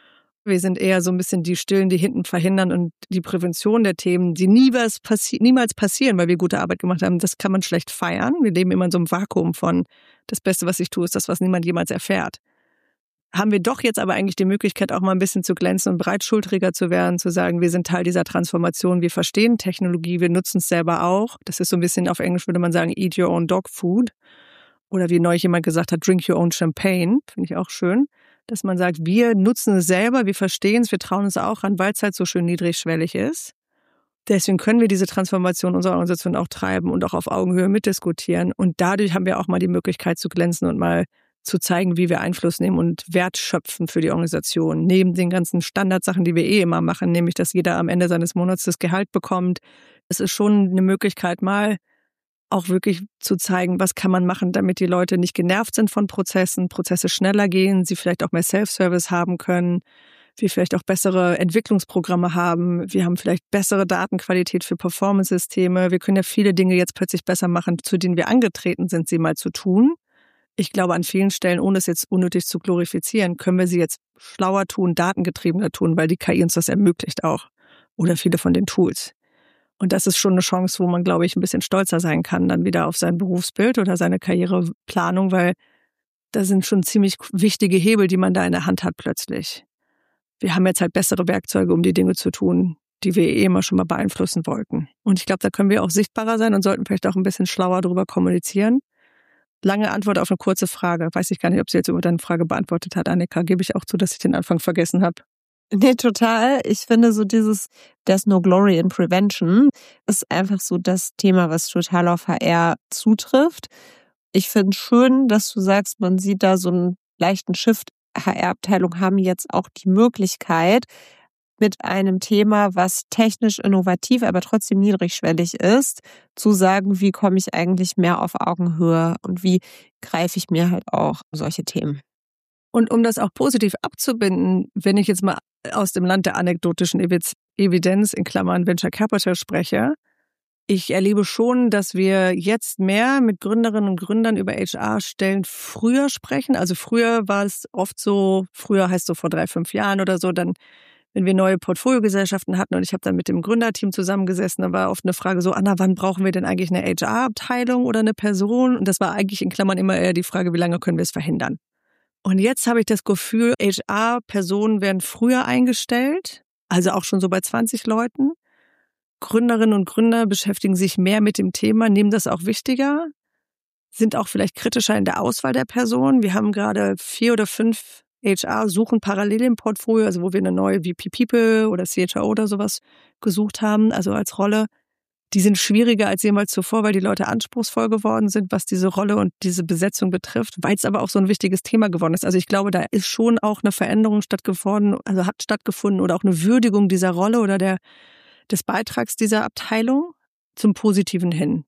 Wir sind eher so ein bisschen die Stillen, die hinten verhindern und die Prävention der Themen, die niemals passieren, weil wir gute Arbeit gemacht haben. Das kann man schlecht feiern. Wir leben immer in so einem Vakuum von das Beste, was ich tue, ist das, was niemand jemals erfährt. Haben wir doch jetzt aber eigentlich die Möglichkeit, auch mal ein bisschen zu glänzen und breitschultriger zu werden, zu sagen, wir sind Teil dieser Transformation, wir verstehen Technologie, wir nutzen es selber auch. Das ist so ein bisschen, auf Englisch würde man sagen, eat your own dog food. Oder wie neulich jemand gesagt hat, drink your own champagne. Finde ich auch schön. Dass man sagt, wir nutzen es selber, wir verstehen es, wir trauen es auch an, weil es halt so schön niedrigschwellig ist. Deswegen können wir diese Transformation unserer Organisation auch treiben und auch auf Augenhöhe mitdiskutieren. Und dadurch haben wir auch mal die Möglichkeit zu glänzen und mal zu zeigen, wie wir Einfluss nehmen und Wert schöpfen für die Organisation. Neben den ganzen Standardsachen, die wir immer machen, nämlich, dass jeder am Ende seines Monats das Gehalt bekommt. Es ist schon eine Möglichkeit, mal auch wirklich zu zeigen, was kann man machen, damit die Leute nicht genervt sind von Prozessen, Prozesse schneller gehen, sie vielleicht auch mehr Self-Service haben können, wir vielleicht auch bessere Entwicklungsprogramme haben, wir haben vielleicht bessere Datenqualität für Performance-Systeme, wir können ja viele Dinge jetzt plötzlich besser machen, zu denen wir angetreten sind, sie mal zu tun. Ich glaube, an vielen Stellen, ohne es jetzt unnötig zu glorifizieren, können wir sie jetzt schlauer tun, datengetriebener tun, weil die KI uns das ermöglicht auch. Oder viele von den Tools. Und das ist schon eine Chance, wo man, glaube ich, ein bisschen stolzer sein kann, dann wieder auf sein Berufsbild oder seine Karriereplanung, weil da sind schon ziemlich wichtige Hebel, die man da in der Hand hat plötzlich. Wir haben jetzt halt bessere Werkzeuge, um die Dinge zu tun, die wir immer schon mal beeinflussen wollten. Und ich glaube, da können wir auch sichtbarer sein und sollten vielleicht auch ein bisschen schlauer darüber kommunizieren. Lange Antwort auf eine kurze Frage. Weiß ich gar nicht, ob sie jetzt über deine Frage beantwortet hat, Annika. Gebe ich auch zu, dass ich den Anfang vergessen habe. Nee, total. Ich finde so there's no glory in prevention ist einfach so das Thema, was total auf HR zutrifft. Ich finde schön, dass du sagst, man sieht da so einen leichten Shift. HR-Abteilungen haben jetzt auch die Möglichkeit, mit einem Thema, was technisch innovativ, aber trotzdem niedrigschwellig ist, zu sagen, wie komme ich eigentlich mehr auf Augenhöhe und wie greife ich mir halt auch solche Themen. Und um das auch positiv abzubinden, wenn ich jetzt mal aus dem Land der anekdotischen Evidenz in Klammern Venture Capital spreche, ich erlebe schon, dass wir jetzt mehr mit Gründerinnen und Gründern über HR-Stellen früher sprechen. Also früher war es oft so, früher heißt so vor 3-5 Jahren oder so, dann wenn wir neue Portfoliogesellschaften hatten und ich habe dann mit dem Gründerteam zusammengesessen, dann war oft eine Frage so, Anna, wann brauchen wir denn eigentlich eine HR-Abteilung oder eine Person? Und das war eigentlich in Klammern immer eher die Frage, wie lange können wir es verhindern? Und jetzt habe ich das Gefühl, HR-Personen werden früher eingestellt, also auch schon so bei 20 Leuten. Gründerinnen und Gründer beschäftigen sich mehr mit dem Thema, nehmen das auch wichtiger, sind auch vielleicht kritischer in der Auswahl der Personen. Wir haben gerade 4 oder 5 HR-Suchen parallel im Portfolio, also wo wir eine neue VP People oder CHRO oder sowas gesucht haben, also als Rolle. Die sind schwieriger als jemals zuvor, weil die Leute anspruchsvoll geworden sind, was diese Rolle und diese Besetzung betrifft, weil es aber auch so ein wichtiges Thema geworden ist. Also ich glaube, da ist schon auch eine Veränderung stattgefunden oder auch eine Würdigung dieser Rolle oder des Beitrags dieser Abteilung zum Positiven hin.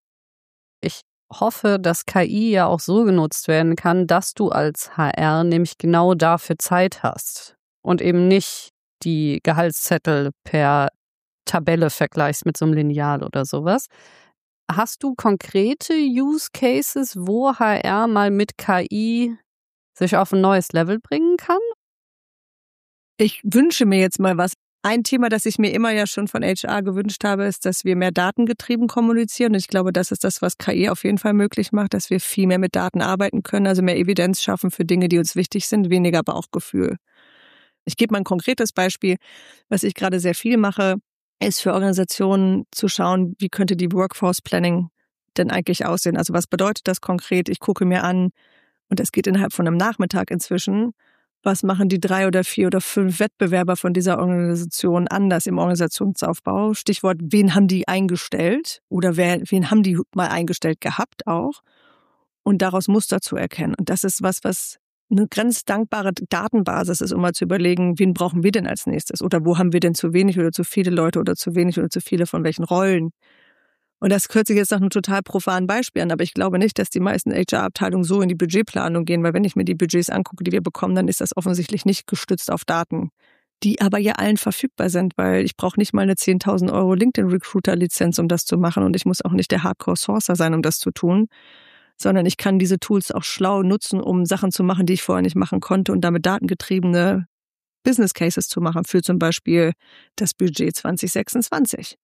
Ich hoffe, dass KI ja auch so genutzt werden kann, dass du als HR nämlich genau dafür Zeit hast und eben nicht die Gehaltszettel per Tabelle vergleichst mit so einem Lineal oder sowas. Hast du konkrete Use Cases, wo HR mal mit KI sich auf ein neues Level bringen kann? Ich wünsche mir jetzt mal was. Ein Thema, das ich mir immer ja schon von HR gewünscht habe, ist, dass wir mehr datengetrieben kommunizieren. Und ich glaube, das ist das, was KI auf jeden Fall möglich macht, dass wir viel mehr mit Daten arbeiten können, also mehr Evidenz schaffen für Dinge, die uns wichtig sind, weniger Bauchgefühl. Ich gebe mal ein konkretes Beispiel, was ich gerade sehr viel mache, ist für Organisationen zu schauen, wie könnte die Workforce Planning denn eigentlich aussehen? Also was bedeutet das konkret? Ich gucke mir an, und das geht innerhalb von einem Nachmittag inzwischen, was machen die 3 oder 4 oder 5 Wettbewerber von dieser Organisation anders im Organisationsaufbau? Stichwort, wen haben die eingestellt? Oder wen haben die mal eingestellt gehabt auch? Und daraus Muster zu erkennen. Und das ist was eine ganz dankbare Datenbasis ist, um mal zu überlegen, wen brauchen wir denn als nächstes? Oder wo haben wir denn zu wenig oder zu viele Leute oder zu wenig oder zu viele von welchen Rollen? Und das hört sich jetzt nach einem total profanen Beispiel an, aber ich glaube nicht, dass die meisten HR-Abteilungen so in die Budgetplanung gehen, weil wenn ich mir die Budgets angucke, die wir bekommen, dann ist das offensichtlich nicht gestützt auf Daten, die aber ja allen verfügbar sind, weil ich brauche nicht mal eine 10.000 € LinkedIn-Recruiter-Lizenz, um das zu machen und ich muss auch nicht der Hardcore-Sourcer sein, um das zu tun, sondern ich kann diese Tools auch schlau nutzen, um Sachen zu machen, die ich vorher nicht machen konnte und damit datengetriebene Business Cases zu machen für zum Beispiel das Budget 2026.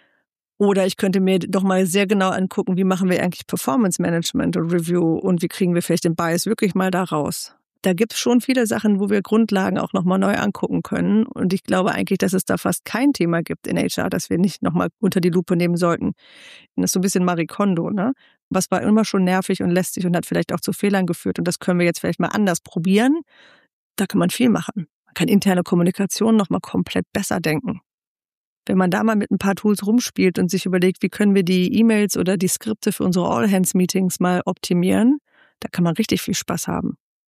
Oder ich könnte mir doch mal sehr genau angucken, wie machen wir eigentlich Performance Management und Review und wie kriegen wir vielleicht den Bias wirklich mal da raus. Da gibt es schon viele Sachen, wo wir Grundlagen auch nochmal neu angucken können. Und ich glaube eigentlich, dass es da fast kein Thema gibt in HR, das wir nicht nochmal unter die Lupe nehmen sollten. Und das ist so ein bisschen Marie Kondo, ne? Was war immer schon nervig und lästig und hat vielleicht auch zu Fehlern geführt. Und das können wir jetzt vielleicht mal anders probieren. Da kann man viel machen. Man kann interne Kommunikation nochmal komplett besser denken. Wenn man da mal mit ein paar Tools rumspielt und sich überlegt, wie können wir die E-Mails oder die Skripte für unsere All-Hands-Meetings mal optimieren, da kann man richtig viel Spaß haben.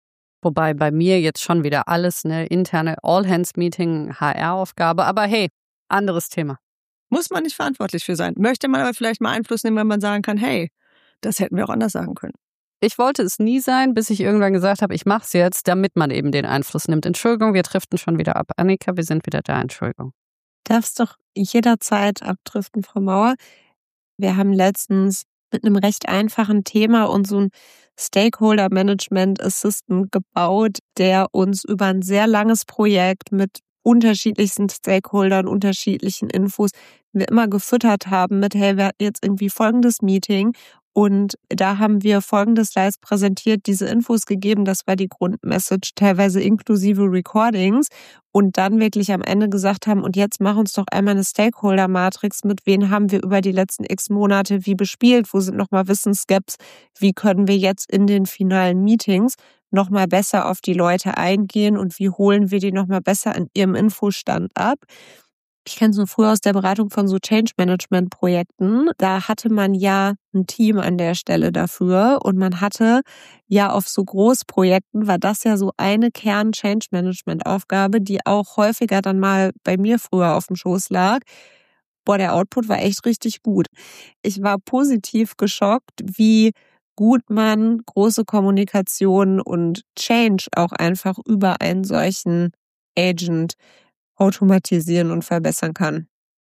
Wobei bei mir jetzt schon wieder alles eine interne All-Hands-Meeting, HR-Aufgabe. Aber hey, anderes Thema. Muss man nicht verantwortlich für sein. Möchte man aber vielleicht mal Einfluss nehmen, wenn man sagen kann, hey, das hätten wir auch anders sagen können. Ich wollte es nie sein, bis ich irgendwann gesagt habe, ich mache es jetzt, damit man eben den Einfluss nimmt. Entschuldigung, wir driften schon wieder ab. Annika, wir sind wieder da, Entschuldigung. Darfst doch jederzeit abdriften, Frau Mauer. Wir haben letztens mit einem recht einfachen Thema und so ein Stakeholder Management Assistant gebaut, der uns über ein sehr langes Projekt mit unterschiedlichsten Stakeholdern, unterschiedlichen Infos, wir immer gefüttert haben mit, hey, wir hatten jetzt irgendwie folgendes Meeting und da haben wir folgendes Slides präsentiert, diese Infos gegeben, das war die Grundmessage, teilweise inklusive Recordings und dann wirklich am Ende gesagt haben, und jetzt mach uns doch einmal eine Stakeholder-Matrix, mit wen haben wir über die letzten x Monate wie bespielt, wo sind nochmal Wissensgaps, wie können wir jetzt in den finalen Meetings nochmal besser auf die Leute eingehen und wie holen wir die nochmal besser in ihrem Infostand ab. Ich kenne es nur früher aus der Beratung von so Change-Management-Projekten. Da hatte man ja ein Team an der Stelle dafür und man hatte ja auf so Großprojekten, war das ja so eine Kern-Change-Management-Aufgabe, die auch häufiger dann mal bei mir früher auf dem Schoß lag. Boah, der Output war echt richtig gut. Ich war positiv geschockt, wie gut man große Kommunikation und Change auch einfach über einen solchen Agent automatisieren und verbessern kann.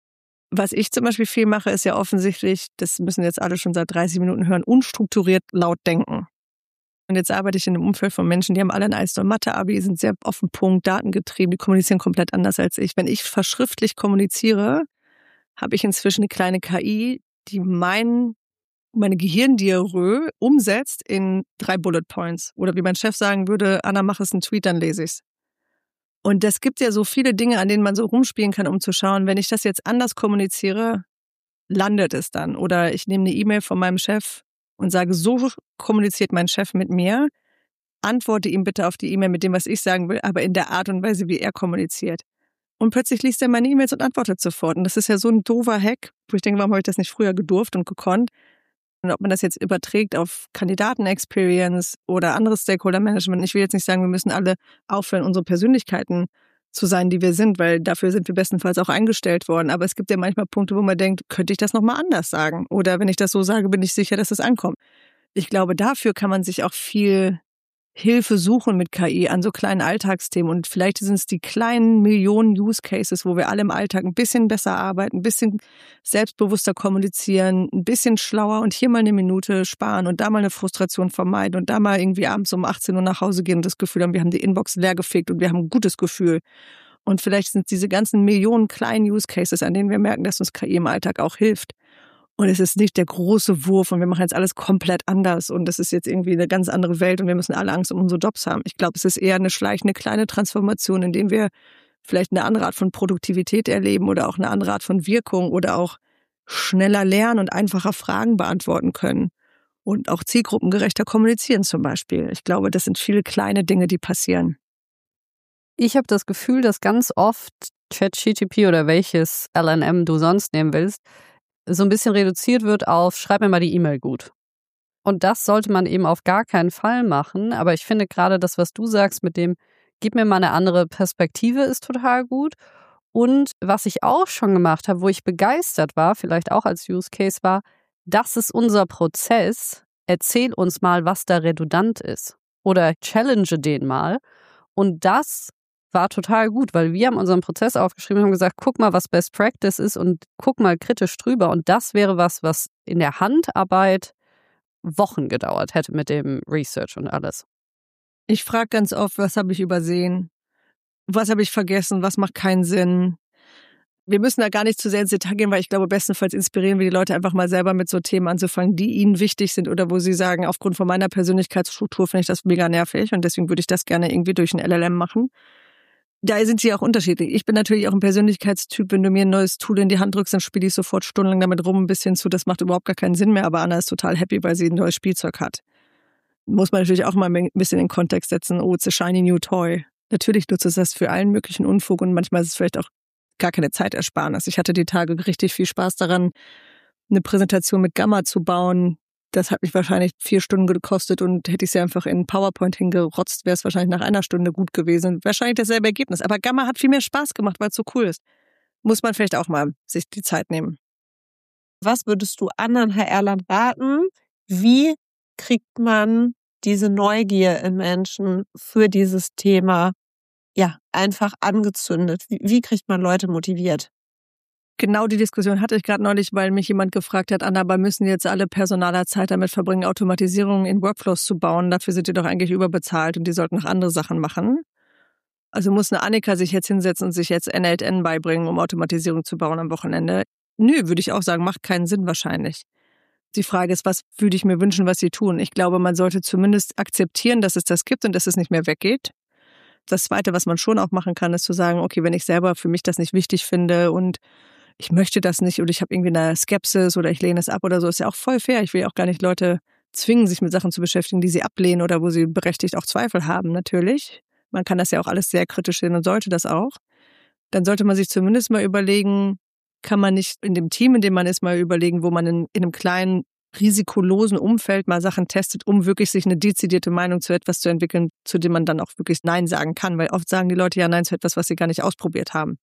Was ich zum Beispiel viel mache, ist ja offensichtlich, das müssen jetzt alle schon seit 30 Minuten hören, unstrukturiert laut denken. Und jetzt arbeite ich in einem Umfeld von Menschen, die haben alle ein Eis- und Mathe-Abi, sind sehr auf den Punkt, datengetrieben, die kommunizieren komplett anders als ich. Wenn ich verschriftlich kommuniziere, habe ich inzwischen eine kleine KI, die meine Gehirndiarrhoe umsetzt in 3 Bullet Points. Oder wie mein Chef sagen würde, Anna, mach es einen Tweet, dann lese ich's. Und das gibt ja so viele Dinge, an denen man so rumspielen kann, um zu schauen, wenn ich das jetzt anders kommuniziere, landet es dann. Oder ich nehme eine E-Mail von meinem Chef und sage, so kommuniziert mein Chef mit mir. Antworte ihm bitte auf die E-Mail mit dem, was ich sagen will, aber in der Art und Weise, wie er kommuniziert. Und plötzlich liest er meine E-Mails und antwortet sofort. Und das ist ja so ein doofer Hack, wo ich denke, warum habe ich das nicht früher gedurft und gekonnt? Und ob man das jetzt überträgt auf Kandidaten-Experience oder anderes Stakeholder-Management. Ich will jetzt nicht sagen, wir müssen alle aufhören, unsere Persönlichkeiten zu sein, die wir sind, weil dafür sind wir bestenfalls auch eingestellt worden. Aber es gibt ja manchmal Punkte, wo man denkt, könnte ich das nochmal anders sagen? Oder wenn ich das so sage, bin ich sicher, dass es ankommt. Ich glaube, dafür kann man sich auch viel Hilfe suchen mit KI an so kleinen Alltagsthemen. Und vielleicht sind es die kleinen Millionen Use Cases, wo wir alle im Alltag ein bisschen besser arbeiten, ein bisschen selbstbewusster kommunizieren, ein bisschen schlauer und hier mal eine Minute sparen und da mal eine Frustration vermeiden und da mal irgendwie abends um 18 Uhr nach Hause gehen und das Gefühl haben, wir haben die Inbox leer gefegt und wir haben ein gutes Gefühl. Und vielleicht sind es diese ganzen Millionen kleinen Use Cases, an denen wir merken, dass uns KI im Alltag auch hilft. Und es ist nicht der große Wurf und wir machen jetzt alles komplett anders und das ist jetzt irgendwie eine ganz andere Welt und wir müssen alle Angst um unsere Jobs haben. Ich glaube, es ist eher eine schleichende kleine Transformation, in der wir vielleicht eine andere Art von Produktivität erleben oder auch eine andere Art von Wirkung oder auch schneller lernen und einfacher Fragen beantworten können und auch zielgruppengerechter kommunizieren zum Beispiel. Ich glaube, das sind viele kleine Dinge, die passieren. Ich habe das Gefühl, dass ganz oft ChatGPT oder welches LLM du sonst nehmen willst, so ein bisschen reduziert wird auf, schreib mir mal die E-Mail gut. Und das sollte man eben auf gar keinen Fall machen. Aber ich finde gerade das, was du sagst mit dem, gib mir mal eine andere Perspektive, ist total gut. Und was ich auch schon gemacht habe, wo ich begeistert war, vielleicht auch als Use Case war, das ist unser Prozess. Erzähl uns mal, was da redundant ist. Oder challenge den mal. Und das war total gut, weil wir haben unseren Prozess aufgeschrieben und haben gesagt, guck mal, was Best Practice ist und guck mal kritisch drüber. Und das wäre was in der Handarbeit Wochen gedauert hätte mit dem Research und alles. Ich frage ganz oft, was habe ich übersehen? Was habe ich vergessen? Was macht keinen Sinn? Wir müssen da gar nicht zu sehr ins Detail gehen, weil ich glaube, bestenfalls inspirieren wir die Leute einfach mal selber mit so Themen anzufangen, die ihnen wichtig sind oder wo sie sagen, aufgrund von meiner Persönlichkeitsstruktur finde ich das mega nervig und deswegen würde ich das gerne irgendwie durch ein LLM machen. Da sind sie auch unterschiedlich. Ich bin natürlich auch ein Persönlichkeitstyp. Wenn du mir ein neues Tool in die Hand drückst, dann spiele ich sofort stundenlang damit rum, ein bisschen zu. Das macht überhaupt gar keinen Sinn mehr. Aber Anna ist total happy, weil sie ein neues Spielzeug hat. Muss man natürlich auch mal ein bisschen in den Kontext setzen. Oh, it's a shiny new toy. Natürlich nutzt es das für allen möglichen Unfug und manchmal ist es vielleicht auch gar keine Zeitersparnis. Ich hatte die Tage richtig viel Spaß daran, eine Präsentation mit Gamma zu bauen. Das hat mich wahrscheinlich 4 Stunden gekostet und hätte ich sie einfach in PowerPoint hingerotzt, wäre es wahrscheinlich nach 1 Stunde gut gewesen. Wahrscheinlich dasselbe Ergebnis. Aber Gamma hat viel mehr Spaß gemacht, weil es so cool ist. Muss man vielleicht auch mal sich die Zeit nehmen. Was würdest du anderen HR-Lern raten? Wie kriegt man diese Neugier in Menschen für dieses Thema einfach angezündet? Wie kriegt man Leute motiviert? Genau die Diskussion hatte ich gerade neulich, weil mich jemand gefragt hat, Anna, aber müssen jetzt alle Personaler Zeit damit verbringen, Automatisierung in Workflows zu bauen? Dafür sind die doch eigentlich überbezahlt und die sollten noch andere Sachen machen. Also muss eine Annika sich jetzt hinsetzen und sich jetzt N8N beibringen, um Automatisierung zu bauen am Wochenende? Nö, würde ich auch sagen, macht keinen Sinn wahrscheinlich. Die Frage ist, was würde ich mir wünschen, was sie tun? Ich glaube, man sollte zumindest akzeptieren, dass es das gibt und dass es nicht mehr weggeht. Das Zweite, was man schon auch machen kann, ist zu sagen, okay, wenn ich selber für mich das nicht wichtig finde und ich möchte das nicht oder ich habe irgendwie eine Skepsis oder ich lehne es ab oder so, ist ja auch voll fair. Ich will ja auch gar nicht Leute zwingen, sich mit Sachen zu beschäftigen, die sie ablehnen oder wo sie berechtigt auch Zweifel haben, natürlich. Man kann das ja auch alles sehr kritisch sehen und sollte das auch. Dann sollte man sich zumindest mal überlegen, kann man nicht in dem Team, in dem man ist, mal überlegen, wo man in einem kleinen, risikolosen Umfeld mal Sachen testet, um wirklich sich eine dezidierte Meinung zu etwas zu entwickeln, zu dem man dann auch wirklich Nein sagen kann. Weil oft sagen die Leute ja Nein zu etwas, was sie gar nicht ausprobiert haben.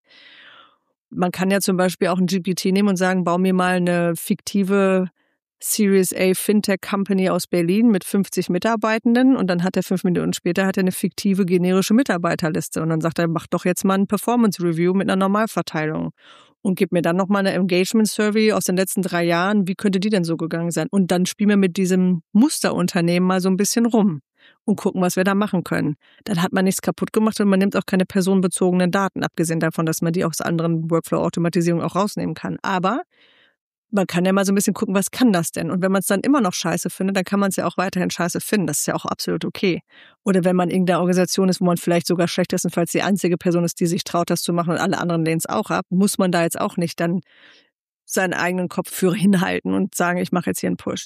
Man kann ja zum Beispiel auch ein GPT nehmen und sagen, bau mir mal eine fiktive Series A Fintech Company aus Berlin mit 50 Mitarbeitenden und dann hat er 5 Minuten später eine fiktive generische Mitarbeiterliste und dann sagt er, mach doch jetzt mal ein Performance Review mit einer Normalverteilung und gib mir dann nochmal eine Engagement Survey aus den letzten 3 Jahren, wie könnte die denn so gegangen sein? Und dann spielen wir mit diesem Musterunternehmen mal so ein bisschen rum und gucken, was wir da machen können. Dann hat man nichts kaputt gemacht und man nimmt auch keine personenbezogenen Daten, abgesehen davon, dass man die aus anderen Workflow-Automatisierungen auch rausnehmen kann. Aber man kann ja mal so ein bisschen gucken, was kann das denn? Und wenn man es dann immer noch scheiße findet, dann kann man es ja auch weiterhin scheiße finden. Das ist ja auch absolut okay. Oder wenn man in irgendeiner Organisation ist, wo man vielleicht sogar schlechtestenfalls die einzige Person ist, die sich traut, das zu machen und alle anderen lehnen es auch ab, muss man da jetzt auch nicht dann seinen eigenen Kopf für hinhalten und sagen, ich mache jetzt hier einen Push.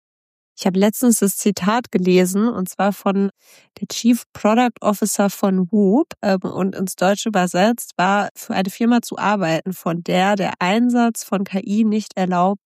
Ich habe letztens das Zitat gelesen, und zwar von der Chief Product Officer von Whoop und ins Deutsche übersetzt war, für eine Firma zu arbeiten, von der der Einsatz von KI nicht erlaubt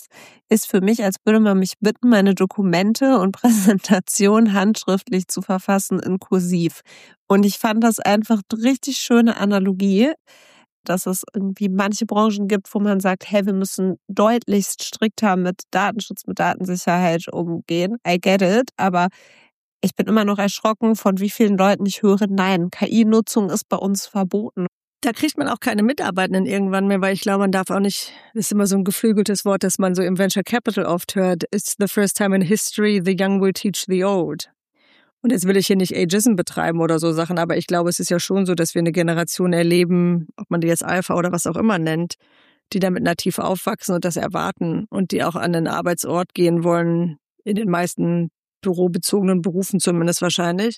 ist für mich, als würde man mich bitten, meine Dokumente und Präsentation handschriftlich zu verfassen in Kursiv. Und ich fand das einfach eine richtig schöne Analogie, dass es irgendwie manche Branchen gibt, wo man sagt, hey, wir müssen deutlichst strikter mit Datenschutz, mit Datensicherheit umgehen. I get it, aber ich bin immer noch erschrocken, von wie vielen Leuten ich höre, nein, KI-Nutzung ist bei uns verboten. Da kriegt man auch keine Mitarbeitenden irgendwann mehr, weil ich glaube, man darf auch nicht, das ist immer so ein geflügeltes Wort, das man so im Venture Capital oft hört, it's the first time in history the young will teach the old. Und jetzt will ich hier nicht Ageism betreiben oder so Sachen, aber ich glaube, es ist ja schon so, dass wir eine Generation erleben, ob man die jetzt Alpha oder was auch immer nennt, die damit nativ aufwachsen und das erwarten und die auch an den Arbeitsort gehen wollen, in den meisten bürobezogenen Berufen zumindest wahrscheinlich,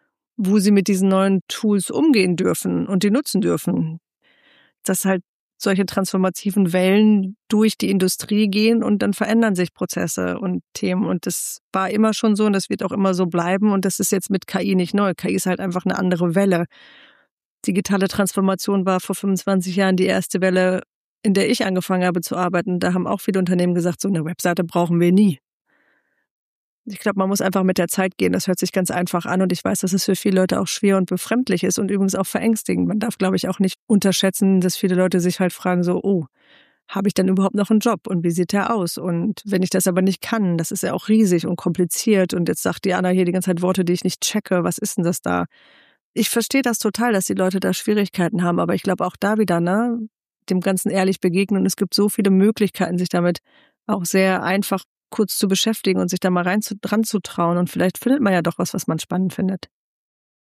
wo sie mit diesen neuen Tools umgehen dürfen und die nutzen dürfen. Dass halt solche transformativen Wellen durch die Industrie gehen und dann verändern sich Prozesse und Themen. Und das war immer schon so und das wird auch immer so bleiben. Und das ist jetzt mit KI nicht neu. KI ist halt einfach eine andere Welle. Digitale Transformation war vor 25 Jahren die erste Welle, in der ich angefangen habe zu arbeiten. Da haben auch viele Unternehmen gesagt, so eine Webseite brauchen wir nie. Ich glaube, man muss einfach mit der Zeit gehen. Das hört sich ganz einfach an und ich weiß, dass es für viele Leute auch schwer und befremdlich ist und übrigens auch verängstigend. Man darf, glaube ich, auch nicht unterschätzen, dass viele Leute sich halt fragen so, oh, habe ich dann überhaupt noch einen Job und wie sieht der aus? Und wenn ich das aber nicht kann, das ist ja auch riesig und kompliziert und jetzt sagt die Anna hier die ganze Zeit Worte, die ich nicht checke. Was ist denn das da? Ich verstehe das total, dass die Leute da Schwierigkeiten haben, aber ich glaube auch da wieder, dem Ganzen ehrlich begegnen und es gibt so viele Möglichkeiten, sich damit auch sehr einfach kurz zu beschäftigen und sich da mal dran zu trauen und vielleicht findet man ja doch was man spannend findet.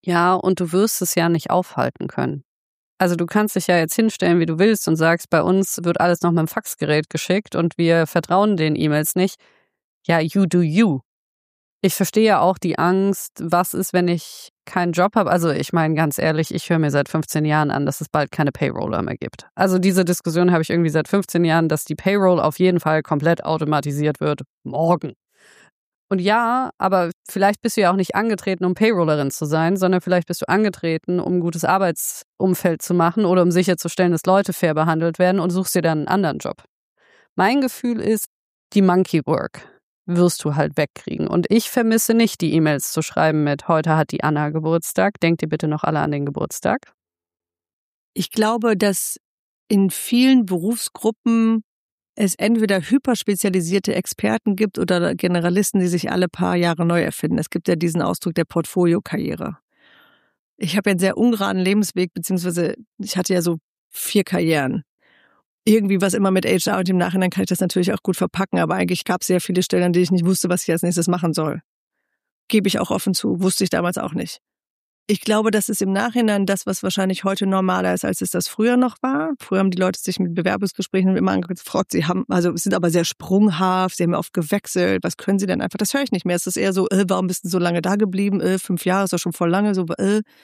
Ja, und du wirst es ja nicht aufhalten können. Also du kannst dich ja jetzt hinstellen, wie du willst und sagst, bei uns wird alles noch mit dem Faxgerät geschickt und wir vertrauen den E-Mails nicht. Ja, you do you. Ich verstehe ja auch die Angst, was ist, wenn ich keinen Job habe. Also ich meine, ganz ehrlich, ich höre mir seit 15 Jahren an, dass es bald keine Payroller mehr gibt. Also diese Diskussion habe ich irgendwie seit 15 Jahren, dass die Payroll auf jeden Fall komplett automatisiert wird. Morgen. Und ja, aber vielleicht bist du ja auch nicht angetreten, um Payrollerin zu sein, sondern vielleicht bist du angetreten, um ein gutes Arbeitsumfeld zu machen oder um sicherzustellen, dass Leute fair behandelt werden und suchst dir dann einen anderen Job. Mein Gefühl ist, die Monkey Work wirst du halt wegkriegen. Und ich vermisse nicht, die E-Mails zu schreiben mit heute hat die Anna Geburtstag. Denkt ihr bitte noch alle an den Geburtstag? Ich glaube, dass in vielen Berufsgruppen es entweder hyperspezialisierte Experten gibt oder Generalisten, die sich alle paar Jahre neu erfinden. Es gibt ja diesen Ausdruck der Portfoliokarriere. Ich habe ja einen sehr ungeraden Lebensweg, beziehungsweise ich hatte ja so 4 Karrieren. Irgendwie was immer mit HR und im Nachhinein kann ich das natürlich auch gut verpacken, aber eigentlich gab es sehr viele Stellen, an denen ich nicht wusste, was ich als nächstes machen soll. Gebe ich auch offen zu, wusste ich damals auch nicht. Ich glaube, das ist im Nachhinein das, was wahrscheinlich heute normaler ist, als es das früher noch war. Früher haben die Leute sich mit Bewerbungsgesprächen immer angefragt, sind aber sehr sprunghaft, sie haben oft gewechselt, was können sie denn einfach? Das höre ich nicht mehr. Es ist eher so, warum bist du so lange da geblieben? 5 Jahre ist doch schon voll lange, so,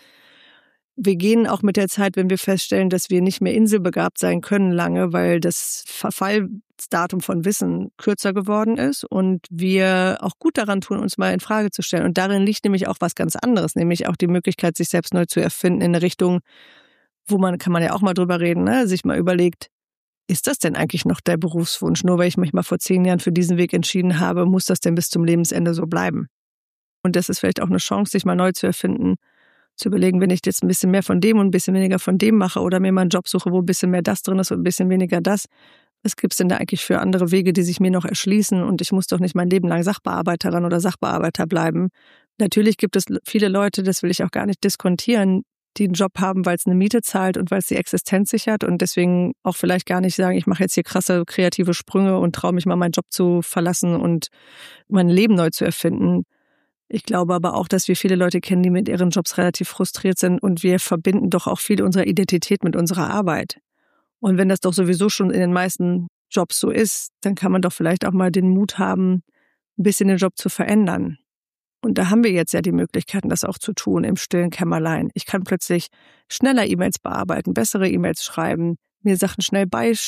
Wir gehen auch mit der Zeit, wenn wir feststellen, dass wir nicht mehr inselbegabt sein können lange, weil das Verfallsdatum von Wissen kürzer geworden ist und wir auch gut daran tun, uns mal in Frage zu stellen. Und darin liegt nämlich auch was ganz anderes, nämlich auch die Möglichkeit, sich selbst neu zu erfinden in eine Richtung, kann man ja auch mal drüber reden, ne? Sich mal überlegt, ist das denn eigentlich noch der Berufswunsch? Nur weil ich mich mal vor 10 Jahren für diesen Weg entschieden habe, muss das denn bis zum Lebensende so bleiben? Und das ist vielleicht auch eine Chance, sich mal neu zu erfinden, zu überlegen, wenn ich jetzt ein bisschen mehr von dem und ein bisschen weniger von dem mache oder mir mal einen Job suche, wo ein bisschen mehr das drin ist und ein bisschen weniger das. Was gibt's denn da eigentlich für andere Wege, die sich mir noch erschließen? Und ich muss doch nicht mein Leben lang Sachbearbeiterin oder Sachbearbeiter bleiben. Natürlich gibt es viele Leute, das will ich auch gar nicht diskontieren, die einen Job haben, weil es eine Miete zahlt und weil es die Existenz sichert und deswegen auch vielleicht gar nicht sagen, ich mache jetzt hier krasse kreative Sprünge und traue mich mal, meinen Job zu verlassen und mein Leben neu zu erfinden. Ich glaube aber auch, dass wir viele Leute kennen, die mit ihren Jobs relativ frustriert sind und wir verbinden doch auch viel unserer Identität mit unserer Arbeit. Und wenn das doch sowieso schon in den meisten Jobs so ist, dann kann man doch vielleicht auch mal den Mut haben, ein bisschen den Job zu verändern. Und da haben wir jetzt ja die Möglichkeiten, das auch zu tun im stillen Kämmerlein. Ich kann plötzlich schneller E-Mails bearbeiten, bessere E-Mails schreiben, mir Sachen schnell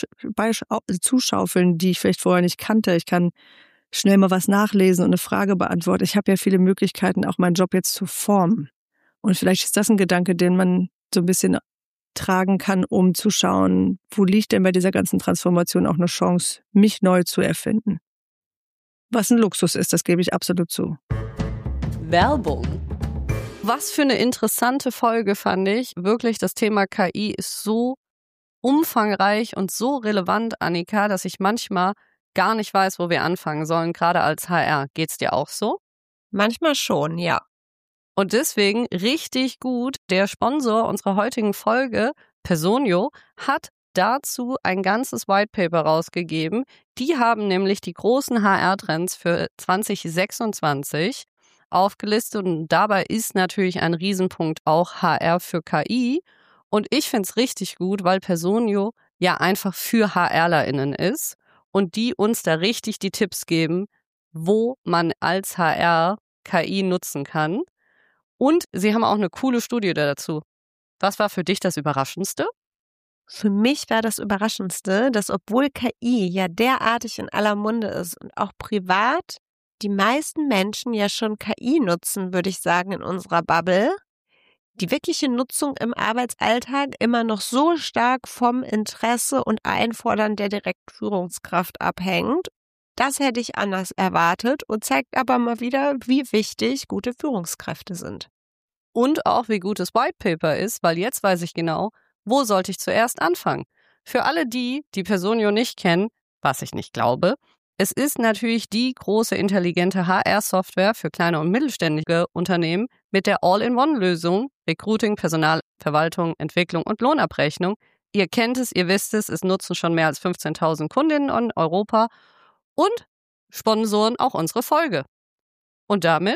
zuschaufeln, die ich vielleicht vorher nicht kannte. Ich kann schnell mal was nachlesen und eine Frage beantworten. Ich habe ja viele Möglichkeiten, auch meinen Job jetzt zu formen. Und vielleicht ist das ein Gedanke, den man so ein bisschen tragen kann, um zu schauen, wo liegt denn bei dieser ganzen Transformation auch eine Chance, mich neu zu erfinden. Was ein Luxus ist, das gebe ich absolut zu. Werbung. Was für eine interessante Folge fand ich. Wirklich, das Thema KI ist so umfangreich und so relevant, Annika, dass ich manchmal gar nicht weiß, wo wir anfangen sollen, gerade als HR. Geht's dir auch so? Manchmal schon, ja. Und deswegen richtig gut, der Sponsor unserer heutigen Folge, Personio, hat dazu ein ganzes White Paper rausgegeben. Die haben nämlich die großen HR-Trends für 2026 aufgelistet und dabei ist natürlich ein Riesenpunkt auch HR für KI. Und ich finde es richtig gut, weil Personio ja einfach für HRlerInnen ist und die uns da richtig die Tipps geben, wo man als HR KI nutzen kann. Und sie haben auch eine coole Studie dazu. Was war für dich das Überraschendste? Für mich war das Überraschendste, dass obwohl KI ja derartig in aller Munde ist und auch privat die meisten Menschen ja schon KI nutzen, würde ich sagen, in unserer Bubble, die wirkliche Nutzung im Arbeitsalltag immer noch so stark vom Interesse und Einfordern der Direktführungskraft abhängt. Das hätte ich anders erwartet und zeigt aber mal wieder, wie wichtig gute Führungskräfte sind. Und auch, wie gut das White Paper ist, weil jetzt weiß ich genau, wo sollte ich zuerst anfangen. Für alle die Personio nicht kennen, was ich nicht glaube, es ist natürlich die große intelligente HR-Software für kleine und mittelständige Unternehmen mit der All-in-One-Lösung Recruiting, Personalverwaltung, Entwicklung und Lohnabrechnung. Ihr kennt es, ihr wisst es nutzen schon mehr als 15.000 Kundinnen in Europa und sponsoren auch unsere Folge. Und damit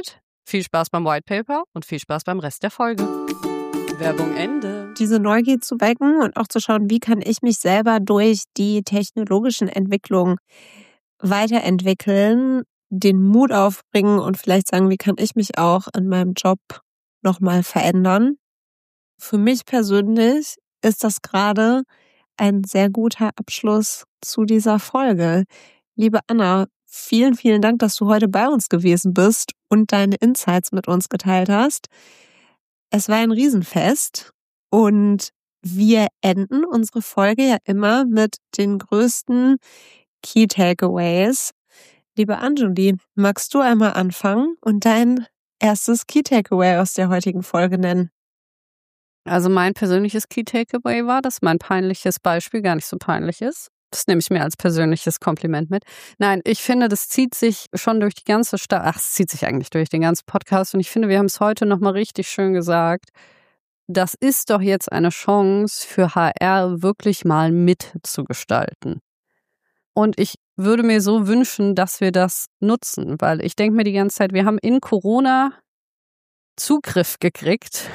Viel Spaß beim White Paper und viel Spaß beim Rest der Folge. Werbung Ende. Diese Neugier zu wecken und auch zu schauen, wie kann ich mich selber durch die technologischen Entwicklungen weiterentwickeln, den Mut aufbringen und vielleicht sagen, wie kann ich mich auch in meinem Job nochmal verändern. Für mich persönlich ist das gerade ein sehr guter Abschluss zu dieser Folge. Liebe Anna, vielen, vielen Dank, dass du heute bei uns gewesen bist und deine Insights mit uns geteilt hast. Es war ein Riesenfest und wir enden unsere Folge ja immer mit den größten Key Takeaways. Liebe Anjuli, magst du einmal anfangen und dein erstes Key Takeaway aus der heutigen Folge nennen? Also mein persönliches Key Takeaway war, dass mein peinliches Beispiel gar nicht so peinlich ist. Das nehme ich mir als persönliches Kompliment mit. Nein, ich finde, das zieht sich schon durch die ganze es zieht sich eigentlich durch den ganzen Podcast. Und ich finde, wir haben es heute nochmal richtig schön gesagt. Das ist doch jetzt eine Chance für HR wirklich mal mitzugestalten. Und ich würde mir so wünschen, dass wir das nutzen, weil ich denke mir die ganze Zeit, wir haben in Corona Zugriff gekriegt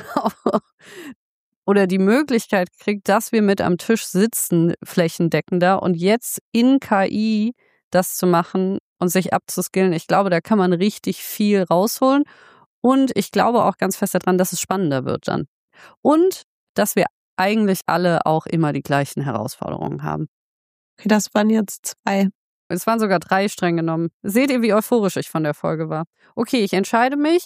oder die Möglichkeit gekriegt, dass wir mit am Tisch sitzen, flächendeckender, und jetzt in KI das zu machen und sich abzuskillen, ich glaube, da kann man richtig viel rausholen und ich glaube auch ganz fest daran, dass es spannender wird dann und dass wir eigentlich alle auch immer die gleichen Herausforderungen haben. Okay, das waren jetzt 2. Es waren sogar 3 streng genommen. Seht ihr, wie euphorisch ich von der Folge war? Okay, ich entscheide mich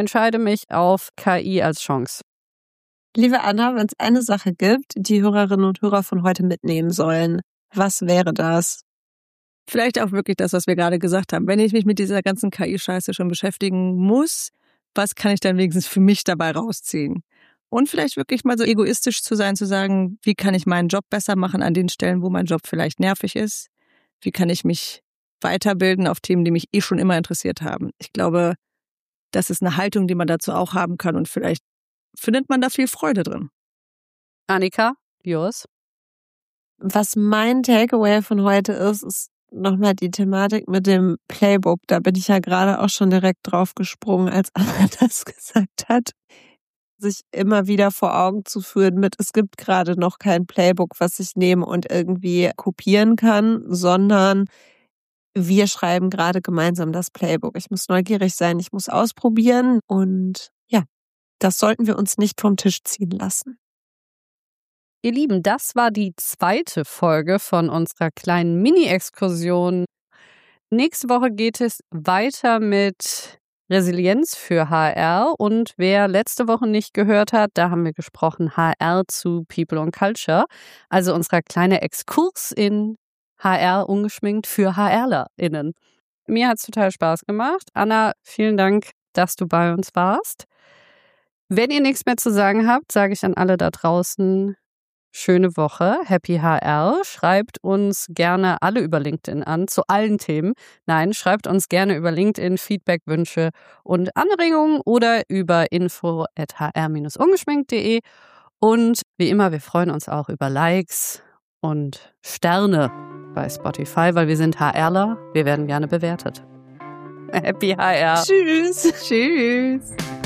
auf KI als Chance. Liebe Anna, wenn es eine Sache gibt, die Hörerinnen und Hörer von heute mitnehmen sollen, was wäre das? Vielleicht auch wirklich das, was wir gerade gesagt haben. Wenn ich mich mit dieser ganzen KI-Scheiße schon beschäftigen muss, was kann ich dann wenigstens für mich dabei rausziehen? Und vielleicht wirklich mal so egoistisch zu sein, zu sagen, wie kann ich meinen Job besser machen an den Stellen, wo mein Job vielleicht nervig ist? Wie kann ich mich weiterbilden auf Themen, die mich schon immer interessiert haben? Ich glaube, das ist eine Haltung, die man dazu auch haben kann und vielleicht findet man da viel Freude drin. Annika, yours? Was mein Takeaway von heute ist nochmal die Thematik mit dem Playbook. Da bin ich ja gerade auch schon direkt drauf gesprungen, als Anna das gesagt hat. Sich immer wieder vor Augen zu führen mit, es gibt gerade noch kein Playbook, was ich nehme und irgendwie kopieren kann, sondern wir schreiben gerade gemeinsam das Playbook. Ich muss neugierig sein, ich muss ausprobieren und ja, das sollten wir uns nicht vom Tisch ziehen lassen. Ihr Lieben, das war die 2. Folge von unserer kleinen Mini-Exkursion. Nächste Woche geht es weiter mit Resilienz für HR und wer letzte Woche nicht gehört hat, da haben wir gesprochen HR zu People und Culture, also unser kleiner Exkurs in HR ungeschminkt für HRlerInnen. Mir hat es total Spaß gemacht. Anna, vielen Dank, dass du bei uns warst. Wenn ihr nichts mehr zu sagen habt, sage ich an alle da draußen, schöne Woche, Happy HR. Schreibt uns gerne alle über LinkedIn an, zu allen Themen. Nein, schreibt uns gerne über LinkedIn Feedback, Wünsche und Anregungen oder über info@hr-ungeschminkt.de. Und wie immer, wir freuen uns auch über Likes und Sterne bei Spotify, weil wir sind HRler, wir werden gerne bewertet. Happy HR. Tschüss. Tschüss.